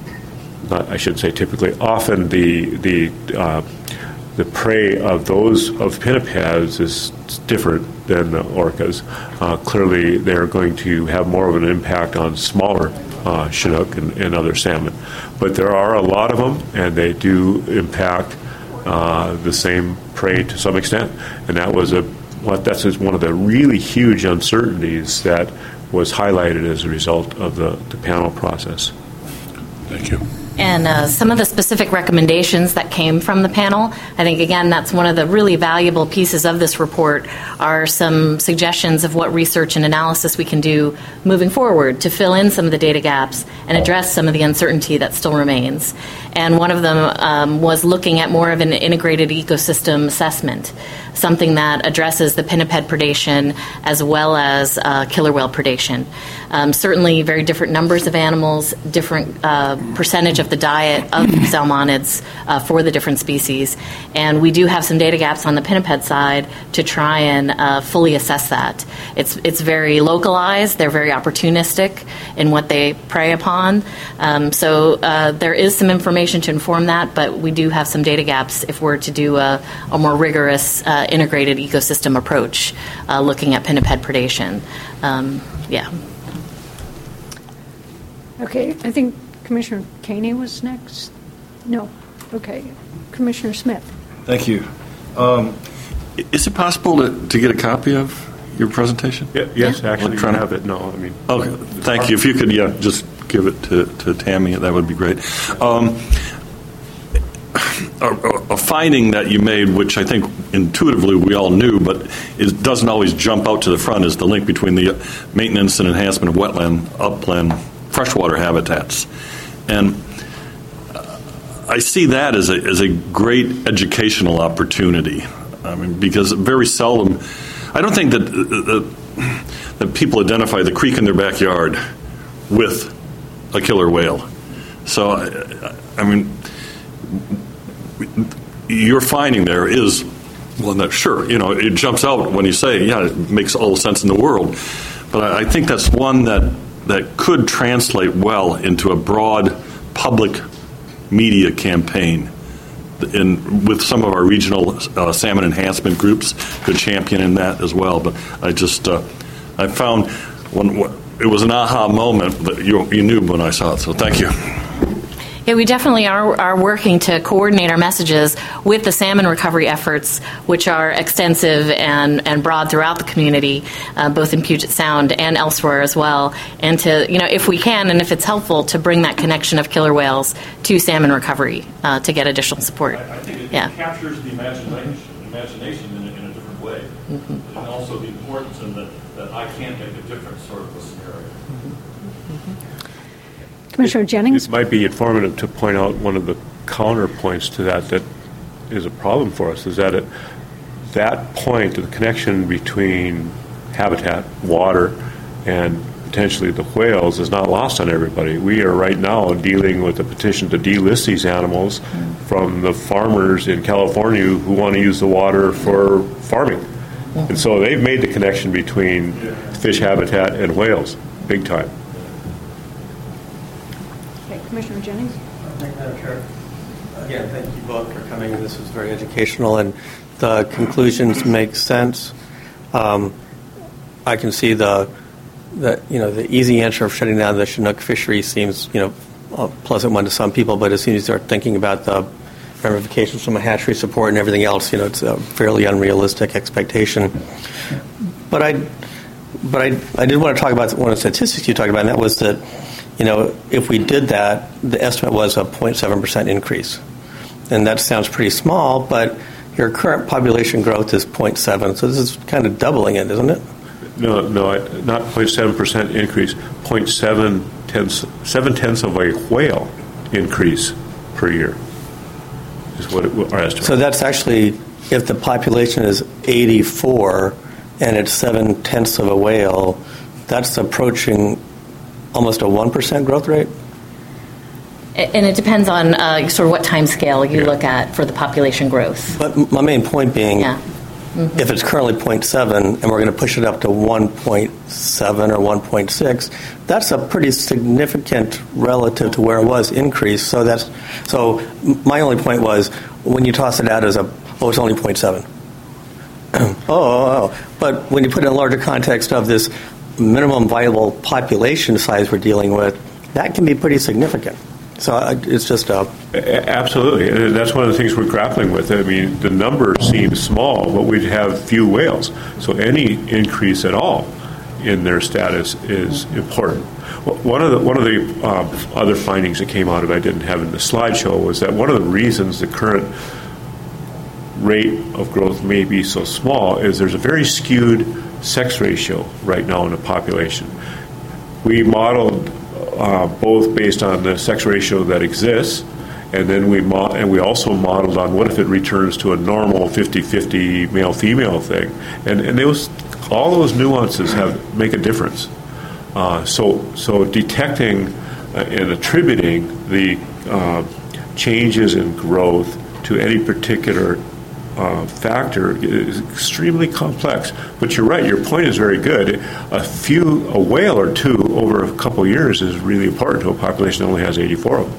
not, I shouldn't say typically, often the, the, uh, the prey of those, of pinnipeds is different than the orcas. Uh, clearly, they're going to have more of an impact on smaller Uh, Chinook and, and other salmon. But there are a lot of them, and they do impact uh, the same prey to some extent. And that was a what that's one of the really huge uncertainties that was highlighted as a result of the, the panel process. Thank you. And uh, some of the specific recommendations that came from the panel, I think, again, that's one of the really valuable pieces of this report, are some suggestions of what research and analysis we can do moving forward to fill in some of the data gaps and address some of the uncertainty that still remains. And one of them um, was looking at more of an integrated ecosystem assessment, something that addresses the pinniped predation as well as uh, killer whale predation. Um, certainly very different numbers of animals, different uh, percentage of the diet of salmonids uh, for the different species. And we do have some data gaps on the pinniped side to try and uh, fully assess that. It's it's very localized. They're very opportunistic in what they prey upon. Um, so uh, there is some information to inform that, but we do have some data gaps if we're to do a, a more rigorous uh, integrated ecosystem approach uh, looking at pinniped predation. Um, yeah. Okay, I think Commissioner Caney was next. No. Okay. Commissioner Smith. Thank you. Um, is it possible to, to get a copy of your presentation? Yeah, yes, Yeah. actually, you have it. No, I mean. Okay, thank you. If you could, yeah, just give it to, to Tammy, that would be great. Um, a, a finding that you made, which I think intuitively we all knew, but it doesn't always jump out to the front, is the link between the maintenance and enhancement of wetland, upland, freshwater habitats. And I see that as a, as a great educational opportunity. I mean, because very seldom, I don't think that, that, that people identify the creek in their backyard with a killer whale. So, I, I mean, your finding there is, well, no, sure, you know, it jumps out when you say, yeah, it makes all the sense in the world. But I, I think that's one that that could translate well into a broad public media campaign in, with some of our regional uh, salmon enhancement groups could champion in that as well. But I just, uh, I found when, it was an aha moment that you, you knew when I saw it, so thank you. Yeah, we definitely are, are working to coordinate our messages with the salmon recovery efforts, which are extensive and, and broad throughout the community, uh, both in Puget Sound and elsewhere as well. And to, you know, if we can and if it's helpful, to bring that connection of killer whales to salmon recovery uh, to get additional support. I, I think it, yeah. it captures the imagination, imagination in a, in a different way. Mm-hmm. And also the importance in that, that I can make a difference sort of a scenario. Mm-hmm. Mm-hmm. Commissioner Jennings? It might be informative to point out one of the counterpoints to that that is a problem for us, is that at that point, the connection between habitat, water, and potentially the whales is not lost on everybody. We are right now dealing with a petition to delist these animals from the farmers in California who want to use the water for farming. And so they've made the connection between fish habitat and whales, big time. Okay, Commissioner Jennings. Thank you, Madam Chair. Again, thank you both for coming. This was very educational, and the conclusions make sense. Um, I can see the, the, you know, the easy answer of shutting down the Chinook fishery seems, you know, a pleasant one to some people, but as soon as you start thinking about the ramifications from a hatchery support and everything else, you know, it's a fairly unrealistic expectation. But I, but I, I did want to talk about one of the statistics you talked about, and that was that, you know, if we did that, the estimate was a zero point seven percent increase. And that sounds pretty small, but your current population growth is zero point seven, so this is kind of doubling it, isn't it? No, no, not zero point seven percent increase, zero point seven tenths, seven tenths of a whale increase per year is what it, our estimate. So that's actually, if the population is eighty-four and it's seven tenths of a whale, that's approaching almost a one percent growth rate? And it depends on uh, sort of what time scale you yeah. look at for the population growth. But my main point being, yeah. mm-hmm. if it's currently zero point seven and we're going to push it up to one point seven or one point six, that's a pretty significant relative to where it was increase. So that's so. My only point was when you toss it out as a oh, it's only zero point seven. oh, oh, oh, but when you put it in a larger context of this minimum viable population size we're dealing with, that can be pretty significant. So it's just a... Absolutely. And that's one of the things we're grappling with. I mean, the number seems small, but we'd have few whales. So any increase at all in their status is important. One of the, one of the um, other findings that came out of it I didn't have in the slideshow was that one of the reasons the current rate of growth may be so small is there's a very skewed sex ratio right now in the population. We modeled Uh, both based on the sex ratio that exists, and then we mo- and we also modeled on what if it returns to a normal fifty-fifty male-female thing, and and those all those nuances have make a difference. Uh, so so detecting uh, and attributing the uh, changes in growth to any particular Uh, factor is extremely complex. But you're right, your point is very good. A few, a whale or two over a couple of years is really important to a population that only has eighty-four of them.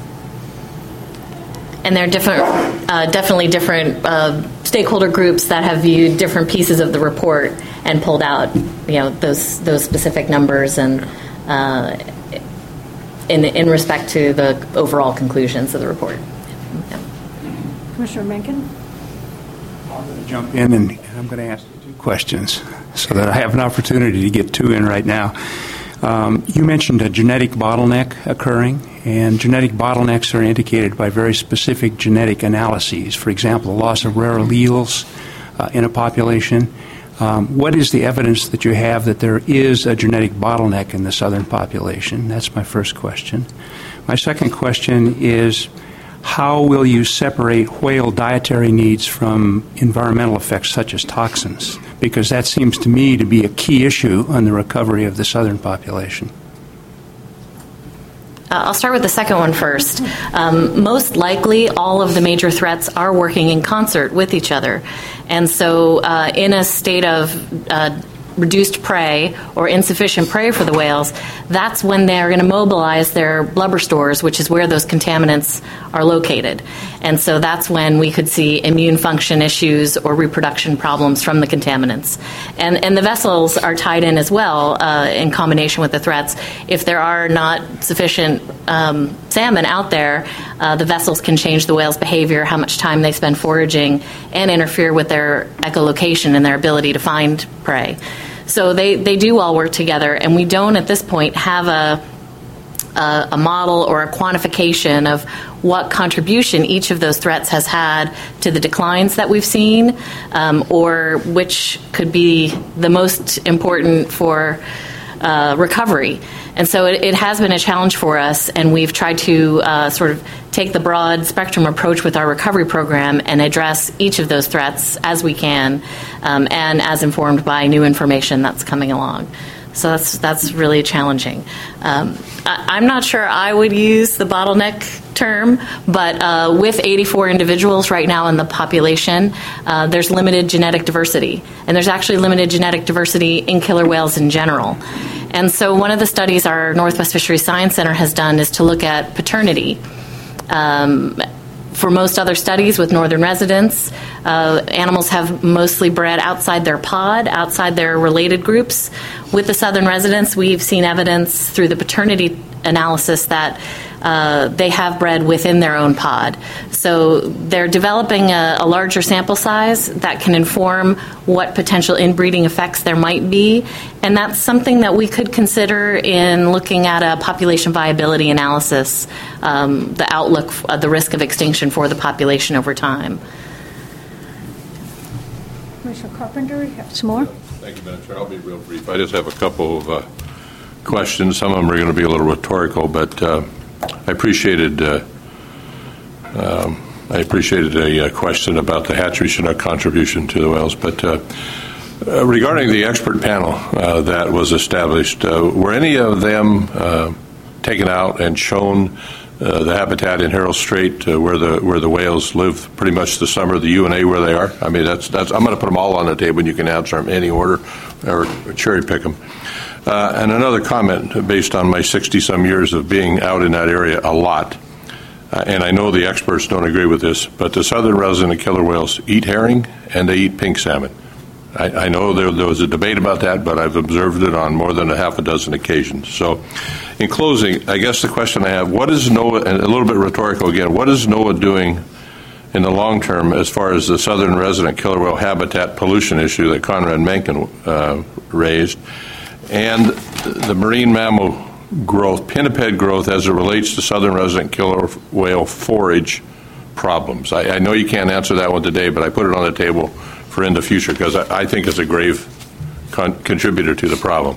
Mm-hmm. And there are different, uh, definitely different uh, stakeholder groups that have viewed different pieces of the report and pulled out, you know, those those specific numbers and uh, in in respect to the overall conclusions of the report. Yeah. Commissioner Mencken? I'm going to jump in and I'm going to ask two questions so that I have an opportunity to get two in right now. Um, you mentioned a genetic bottleneck occurring, and genetic bottlenecks are indicated by very specific genetic analyses. For example, loss of rare alleles uh, in a population. Um, what is the evidence that you have that there is a genetic bottleneck in the southern population? That's my first question. My second question is, how will you separate whale dietary needs from environmental effects such as toxins? Because that seems to me to be a key issue on the recovery of the southern population. Uh, I'll start with the second one first. Um, most likely, all of the major threats are working in concert with each other. And so uh, in a state of uh, reduced prey or insufficient prey for the whales, that's when they're going to mobilize their blubber stores, which is where those contaminants are located. And so that's when we could see immune function issues or reproduction problems from the contaminants. And, and the vessels are tied in as well uh, in combination with the threats. If there are not sufficient um, salmon out there, uh, the vessels can change the whales' behavior, how much time they spend foraging, and interfere with their echolocation and their ability to find prey. So they, they do all work together, and we don't at this point have a, a, a model or a quantification of what contribution each of those threats has had to the declines that we've seen, um, or which could be the most important for uh, recovery. And so it, it has been a challenge for us, and we've tried to uh, sort of take the broad spectrum approach with our recovery program and address each of those threats as we can, um, and as informed by new information that's coming along. So that's that's really challenging. Um, I, I'm not sure I would use the bottleneck term, but uh, with eighty-four individuals right now in the population, uh, there's limited genetic diversity. And there's actually limited genetic diversity in killer whales in general. And so one of the studies our Northwest Fisheries Science Center has done is to look at paternity. Um, For most other studies with northern residents, uh, animals have mostly bred outside their pod, outside their related groups. With the southern residents, we've seen evidence through the paternity analysis that uh, they have bred within their own pod. So they're developing a, a larger sample size that can inform what potential inbreeding effects there might be. And that's something that we could consider in looking at a population viability analysis, um, the outlook, uh, the risk of extinction for the population over time. Commissioner Carpenter, you have some more? Thank you, Madam Chair. I'll be real brief. I just have a couple of uh, questions. Some of them are going to be a little rhetorical, but uh, I appreciated uh, um, I appreciated a, a question about the hatchery Chinook contribution to the whales. But uh, uh, regarding the expert panel uh, that was established, uh, were any of them uh, taken out and shown uh, the habitat in Harold Strait uh, where the where the whales live pretty much the summer, the U N A where they are? I mean, that's that's. I'm going to put them all on the table, and you can answer them in any order or cherry pick them. Uh, and another comment based on my sixty-some years of being out in that area a lot, uh, and I know the experts don't agree with this, but the southern resident killer whales eat herring and they eat pink salmon. I, I know there, there was a debate about that, but I've observed it on more than a half a dozen occasions. So in closing, I guess the question I have, what is NOAA, and a little bit rhetorical again, what is NOAA doing in the long term as far as the southern resident killer whale habitat pollution issue that Conrad Mencken uh, raised, and the marine mammal growth, pinniped growth as it relates to southern resident killer whale forage problems? I, I know you can't answer that one today, but I put it on the table for in the future because I, I think it's a grave con- contributor to the problem.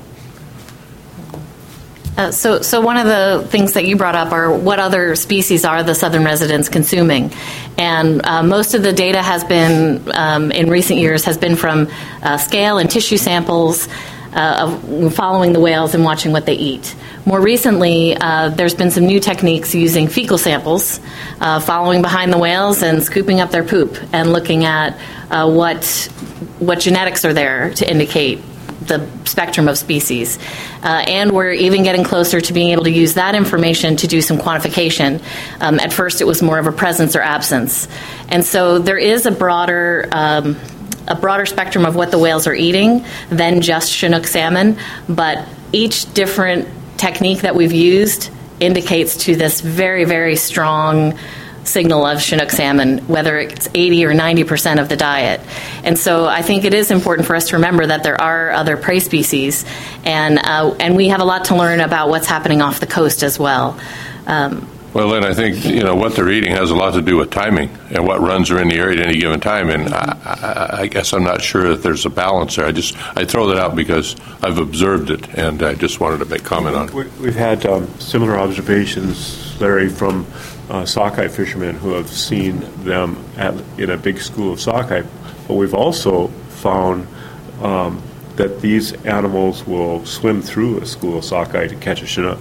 Uh, so, so one of the things that you brought up are what other species are the southern residents consuming, and uh, most of the data has been um, in recent years has been from uh, scale and tissue samples. Uh, of following the whales and watching what they eat. More recently, uh, there's been some new techniques using fecal samples, uh, following behind the whales and scooping up their poop and looking at uh, what what genetics are there to indicate the spectrum of species. Uh, and we're even getting closer to being able to use that information to do some quantification. Um, at first, it was more of a presence or absence. And so there is a broader um, a broader spectrum of what the whales are eating than just Chinook salmon, but each different technique that we've used indicates to this very, very strong signal of Chinook salmon, whether it's eighty or ninety percent of the diet. And so I think it is important for us to remember that there are other prey species, and uh, and we have a lot to learn about what's happening off the coast as well. Um, Well, then I think, you know, what they're eating has a lot to do with timing and what runs are in the area at any given time. And I, I, I guess I'm not sure that there's a balance there. I just, I throw that out because I've observed it, and I just wanted to make comment on it. We've had um, similar observations, Larry, from uh, sockeye fishermen who have seen them at, in a big school of sockeye. But we've also found um, that these animals will swim through a school of sockeye to catch a Chinook.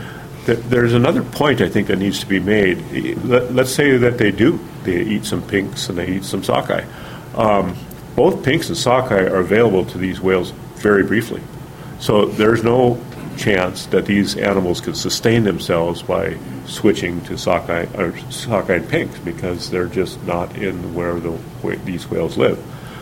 There's another point I think that needs to be made. Let's say that they do. They eat some pinks and they eat some sockeye. Um, both pinks and sockeye are available to these whales very briefly. So there's no chance that these animals can sustain themselves by switching to sockeye or sockeye and pinks because they're just not in where the, these whales live.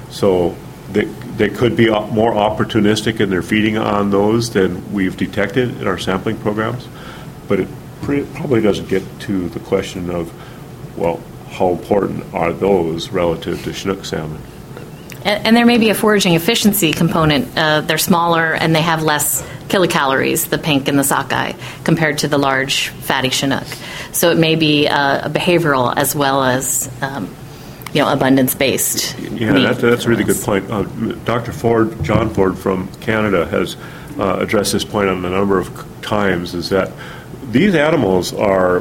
So they, they could be more opportunistic in their feeding on those than we've detected in our sampling programs. But it probably doesn't get to the question of, well, how important are those relative to Chinook salmon? And, and there may be a foraging efficiency component. Uh, they're smaller and they have less kilocalories, the pink and the sockeye, compared to the large fatty Chinook. So it may be uh, a behavioral as well as um, you know, abundance-based. Yeah, that, that's a really good point. Uh, Doctor Ford, John Ford from Canada, has uh, addressed this point on a number of times, is that these animals are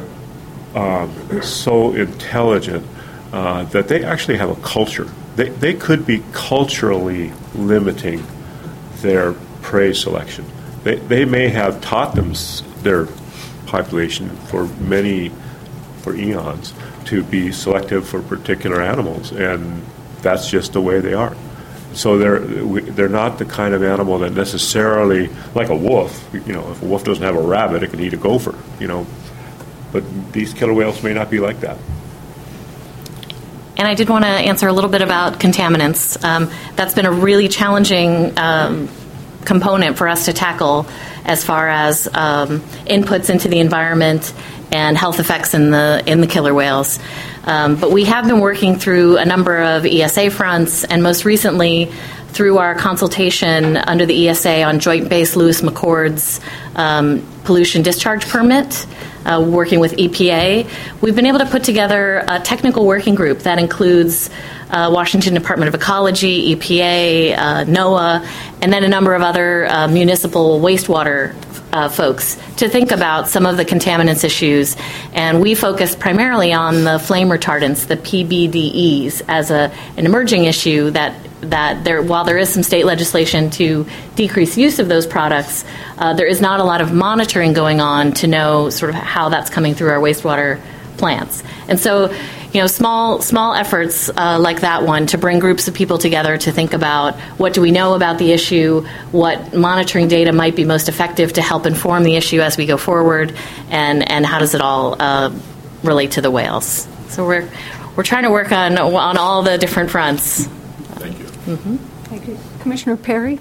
uh, so intelligent uh, that they actually have a culture. They, they could be culturally limiting their prey selection. they, they may have taught them s- their population for many, for eons, to be selective for particular animals, and that's just the way they are. So they're we- they're not the kind of animal that necessarily, like a wolf. You know, if a wolf doesn't have a rabbit, it can eat a gopher. You know, but these killer whales may not be like that. And I did want to answer a little bit about contaminants. Um, that's been a really challenging um, component for us to tackle as far as um, inputs into the environment and health effects in the in the killer whales. Um, but we have been working through a number of E S A fronts, and most recently through our consultation under the E S A on Joint Base Lewis McChord's um, pollution discharge permit, uh, working with E P A, we've been able to put together a technical working group that includes uh, Washington Department of Ecology, E P A, uh, NOAA, and then a number of other uh, municipal wastewater Uh, folks to think about some of the contaminants issues, and we focus primarily on the flame retardants, the P B D Es, as a an emerging issue that that there, while there is some state legislation to decrease use of those products, uh, there is not a lot of monitoring going on to know sort of how that's coming through our wastewater plants. And so, you know, small small efforts uh, like that one to bring groups of people together to think about what do we know about the issue, what monitoring data might be most effective to help inform the issue as we go forward, and, and how does it all uh, relate to the whales. So we're we're trying to work on on all the different fronts. Thank you. Mm-hmm. Thank you. Commissioner Perry?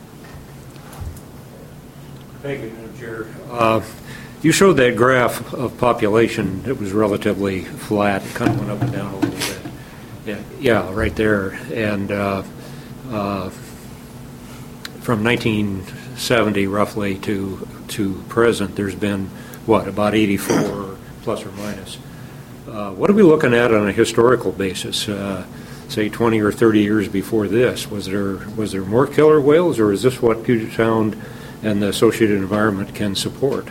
Thank you, Madam Chair. Uh, You showed that graph of population. It was relatively flat. It kind of went up and down a little bit. Yeah, yeah, right there. And uh, uh, from nineteen seventy roughly to to present, there's been, what, about eighty-four plus or minus. Uh, what are we looking at on a historical basis? Uh, say twenty or thirty years before this, was there was there more killer whales, or is this what Puget Sound and the associated environment can support?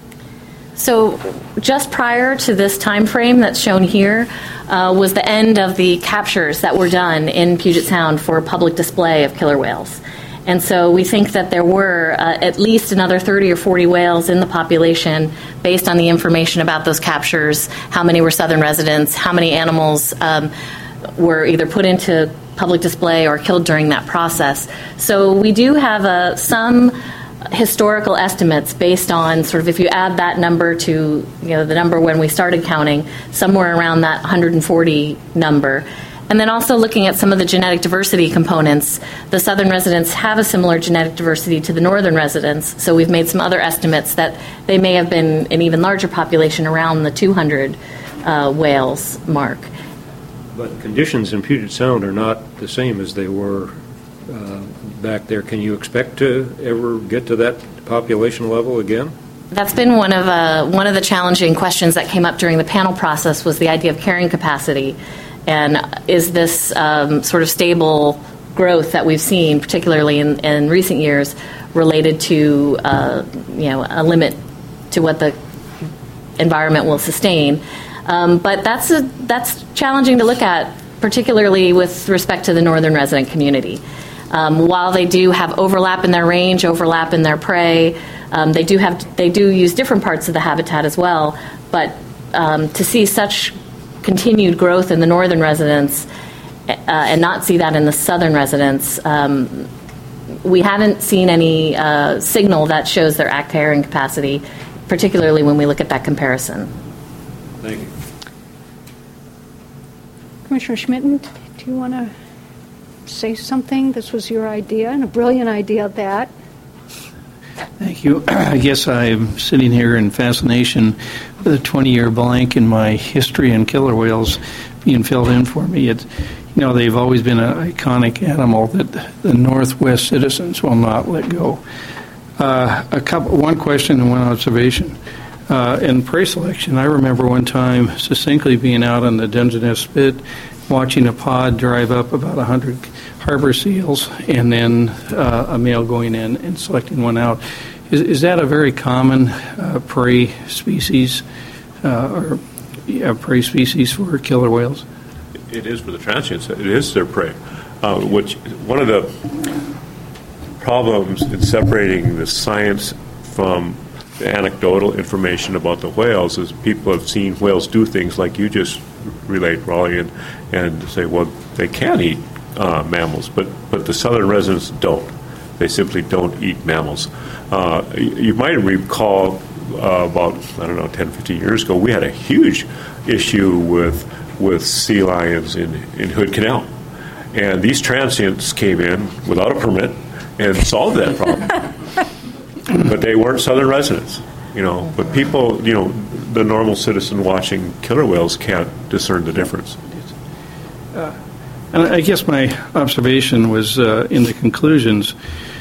So just prior to this time frame that's shown here uh, was the end of the captures that were done in Puget Sound for public display of killer whales. And so we think that there were uh, at least another thirty or forty whales in the population based on the information about those captures, how many were southern residents, how many animals um, were either put into public display or killed during that process. So we do have uh, some historical estimates based on sort of, if you add that number to, you know, the number when we started counting, somewhere around that one hundred forty number. And then also looking at some of the genetic diversity components, the southern residents have a similar genetic diversity to the northern residents, so we've made some other estimates that they may have been an even larger population, around the two hundred uh, whales mark. But conditions in Puget Sound are not the same as they were uh, back there. Can you expect to ever get to that population level again? That's been one of uh, one of the challenging questions that came up during the panel process, was the idea of carrying capacity, and is this um, sort of stable growth that we've seen, particularly in, in recent years, related to uh, you know a limit to what the environment will sustain. Um, but that's a, that's challenging to look at, particularly with respect to the northern resident community. Um, while they do have overlap in their range, overlap in their prey, um, they do have they do use different parts of the habitat as well. But um, to see such continued growth in the northern residents uh, and not see that in the southern residents, um, we haven't seen any uh, signal that shows their act carrying capacity, particularly when we look at that comparison. Thank you. Commissioner Schmitten, do you want to say something? This was your idea, and a brilliant idea at that. Thank you. I guess I'm sitting here in fascination with a twenty-year blank in my history and killer whales being filled in for me. It's, you know, they've always been an iconic animal that the Northwest citizens will not let go. Uh, a couple, one question and one observation. Uh, in prey selection, I remember one time succinctly being out on the Dungeness Spit, watching a pod drive up about one hundred harbor seals, and then uh, a male going in and selecting one out. Is, is that a very common uh, prey species, uh, or yeah, prey species for killer whales? It is for the transients. It is their prey. Uh, which one of the problems in separating the science from the anecdotal information about the whales is people have seen whales do things like you just relate, Raleigh, and, and say, well, they can eat uh, mammals, but, but the southern residents don't. They simply don't eat mammals. Uh, you, you might recall uh, about, I don't know, ten, fifteen years ago, we had a huge issue with with sea lions in, in Hood Canal. And these transients came in without a permit and solved that problem. But they weren't southern residents, you know. But people, you know, the normal citizen watching killer whales can't discern the difference. Uh, and I guess my observation was uh, in the conclusions,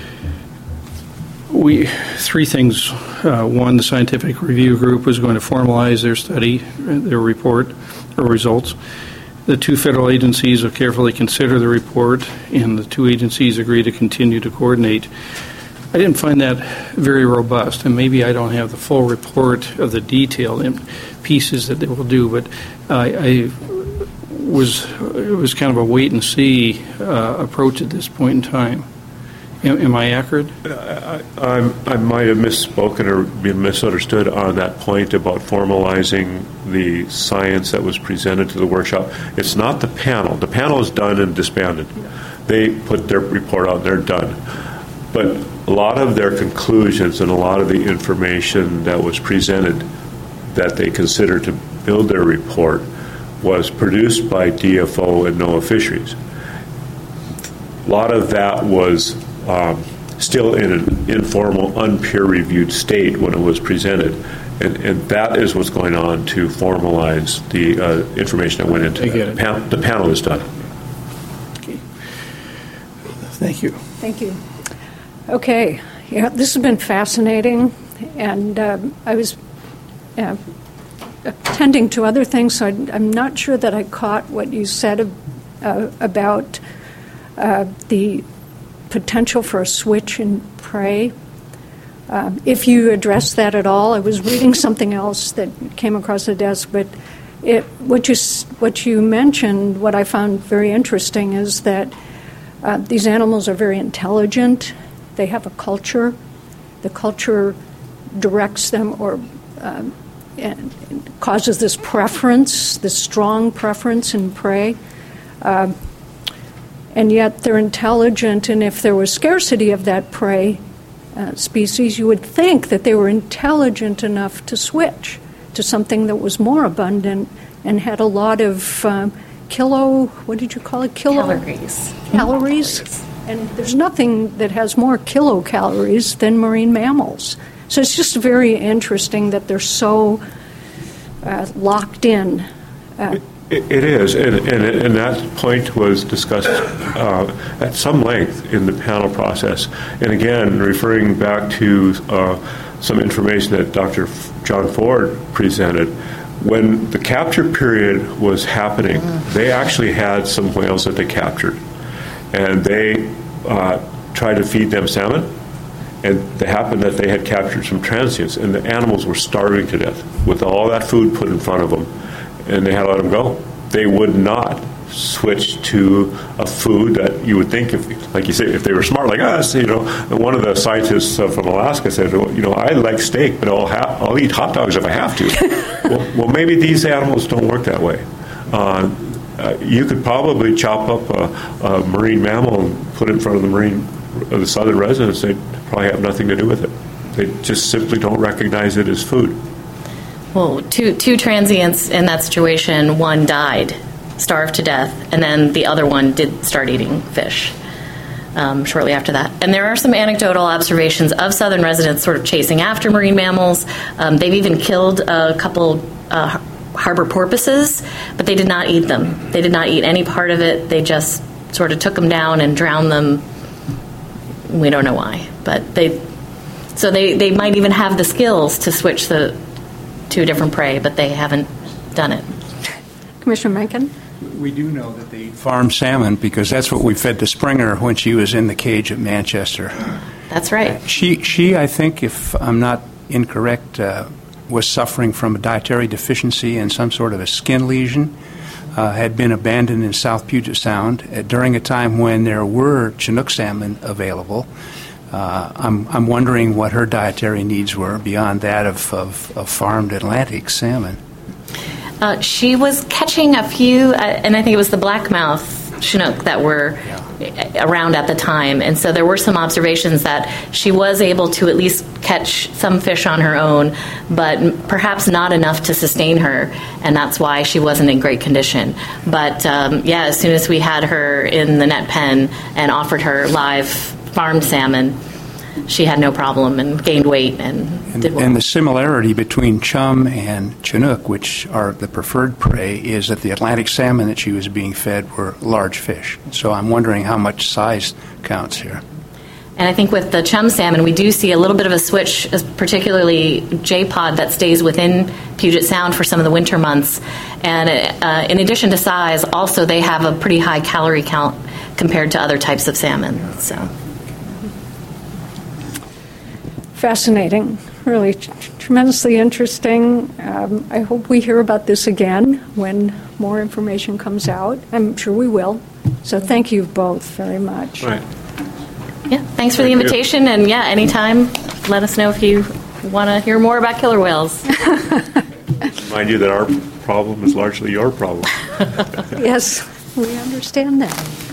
we three things. Uh, one, the scientific review group was going to formalize their study, their report, or results. The two federal agencies will carefully consider the report, and the two agencies agree to continue to coordinate. I didn't find that very robust, and maybe I don't have the full report of the detailed pieces that they will do, but I, I was it was kind of a wait and see uh, approach at this point in time. Am, am I accurate? I, I, I might have misspoken or been misunderstood on that point about formalizing the science that was presented to the workshop. It's not the panel. The panel is done and disbanded. They put their report out, they're done. But a lot of their conclusions and a lot of the information that was presented that they considered to build their report was produced by D F O and NOAA Fisheries. A lot of that was um, still in an informal, un-peer-reviewed state when it was presented. And, and that is what's going on to formalize the uh, information that went into I get it. it. The, pan- the panel is done. Okay. Thank you. Thank you. Okay. Yeah, this has been fascinating, and uh, I was uh, attending to other things, so I, I'm not sure that I caught what you said uh, about uh, the potential for a switch in prey. Uh, if you addressed that at all, I was reading something else that came across the desk, but it, what you what you mentioned, what I found very interesting is that uh, these animals are very intelligent. They have a culture. The culture directs them or um, and causes this preference, this strong preference in prey. Um, and yet they're intelligent, and if there was scarcity of that prey uh, species, you would think that they were intelligent enough to switch to something that was more abundant and had a lot of um, kilo, what did you call it? Kilo? Calories. Calories. Calories. And there's nothing that has more kilocalories than marine mammals. So it's just very interesting that they're so uh, locked in. Uh, It, it is, and, and, and that point was discussed uh, at some length in the panel process. And again, referring back to uh, some information that Doctor John Ford presented, when the capture period was happening, they actually had some whales that they captured, and they uh, tried to feed them salmon, and it happened that they had captured some transients, and the animals were starving to death with all that food put in front of them, and they had to let them go. They would not switch to a food that you would think, if, like you say, if they were smart like us, you know. One of the scientists uh, from Alaska said, you know, I like steak, but I'll, ha- I'll eat hot dogs if I have to. well, well, maybe these animals don't work that way. Uh, uh, you could probably chop up a, a marine mammal and put it in front of the marine, uh, the southern residents. They'd probably have nothing to do with it. They just simply don't recognize it as food. Well, two two transients in that situation, one died, starved to death, and then the other one did start eating fish um, shortly after that. And there are some anecdotal observations of southern residents sort of chasing after marine mammals. Um, they've even killed a couple uh, harbor porpoises, but they did not eat them. They did not eat any part of it. They just sort of took them down and drowned them. We don't know why, but they. So they, they might even have the skills to switch the to a different prey, but they haven't done it. Commissioner Mencken? We do know that they eat farm salmon because that's what we fed to Springer when she was in the cage at Manchester. That's right. She, she I think, if I'm not incorrect, uh, was suffering from a dietary deficiency and some sort of a skin lesion, uh, had been abandoned in South Puget Sound uh, during a time when there were Chinook salmon available. Uh, I'm, I'm wondering what her dietary needs were beyond that of, of, of farmed Atlantic salmon. Uh, she was catching a few, uh, and I think it was the blackmouth Chinook that were Yeah. around at the time. And so there were some observations that she was able to at least catch some fish on her own, but perhaps not enough to sustain her, and that's why she wasn't in great condition. But um, yeah, as soon as we had her in the net pen and offered her live farmed salmon, she had no problem and gained weight and, And, did well. and the similarity between chum and Chinook, which are the preferred prey, is that the Atlantic salmon that she was being fed were large fish. So I'm wondering how much size counts here. And I think with the chum salmon, we do see a little bit of a switch, particularly J-pod that stays within Puget Sound for some of the winter months. And uh, in addition to size, also they have a pretty high calorie count compared to other types of salmon. So. Fascinating, really t- tremendously interesting. Um, I hope we hear about this again when more information comes out. I'm sure we will. So thank you both very much. Right. Yeah, thanks for the Thank you. invitation. And yeah, anytime, let us know if you want to hear more about killer whales. Mind you that our problem is largely your problem. Yes, we understand that.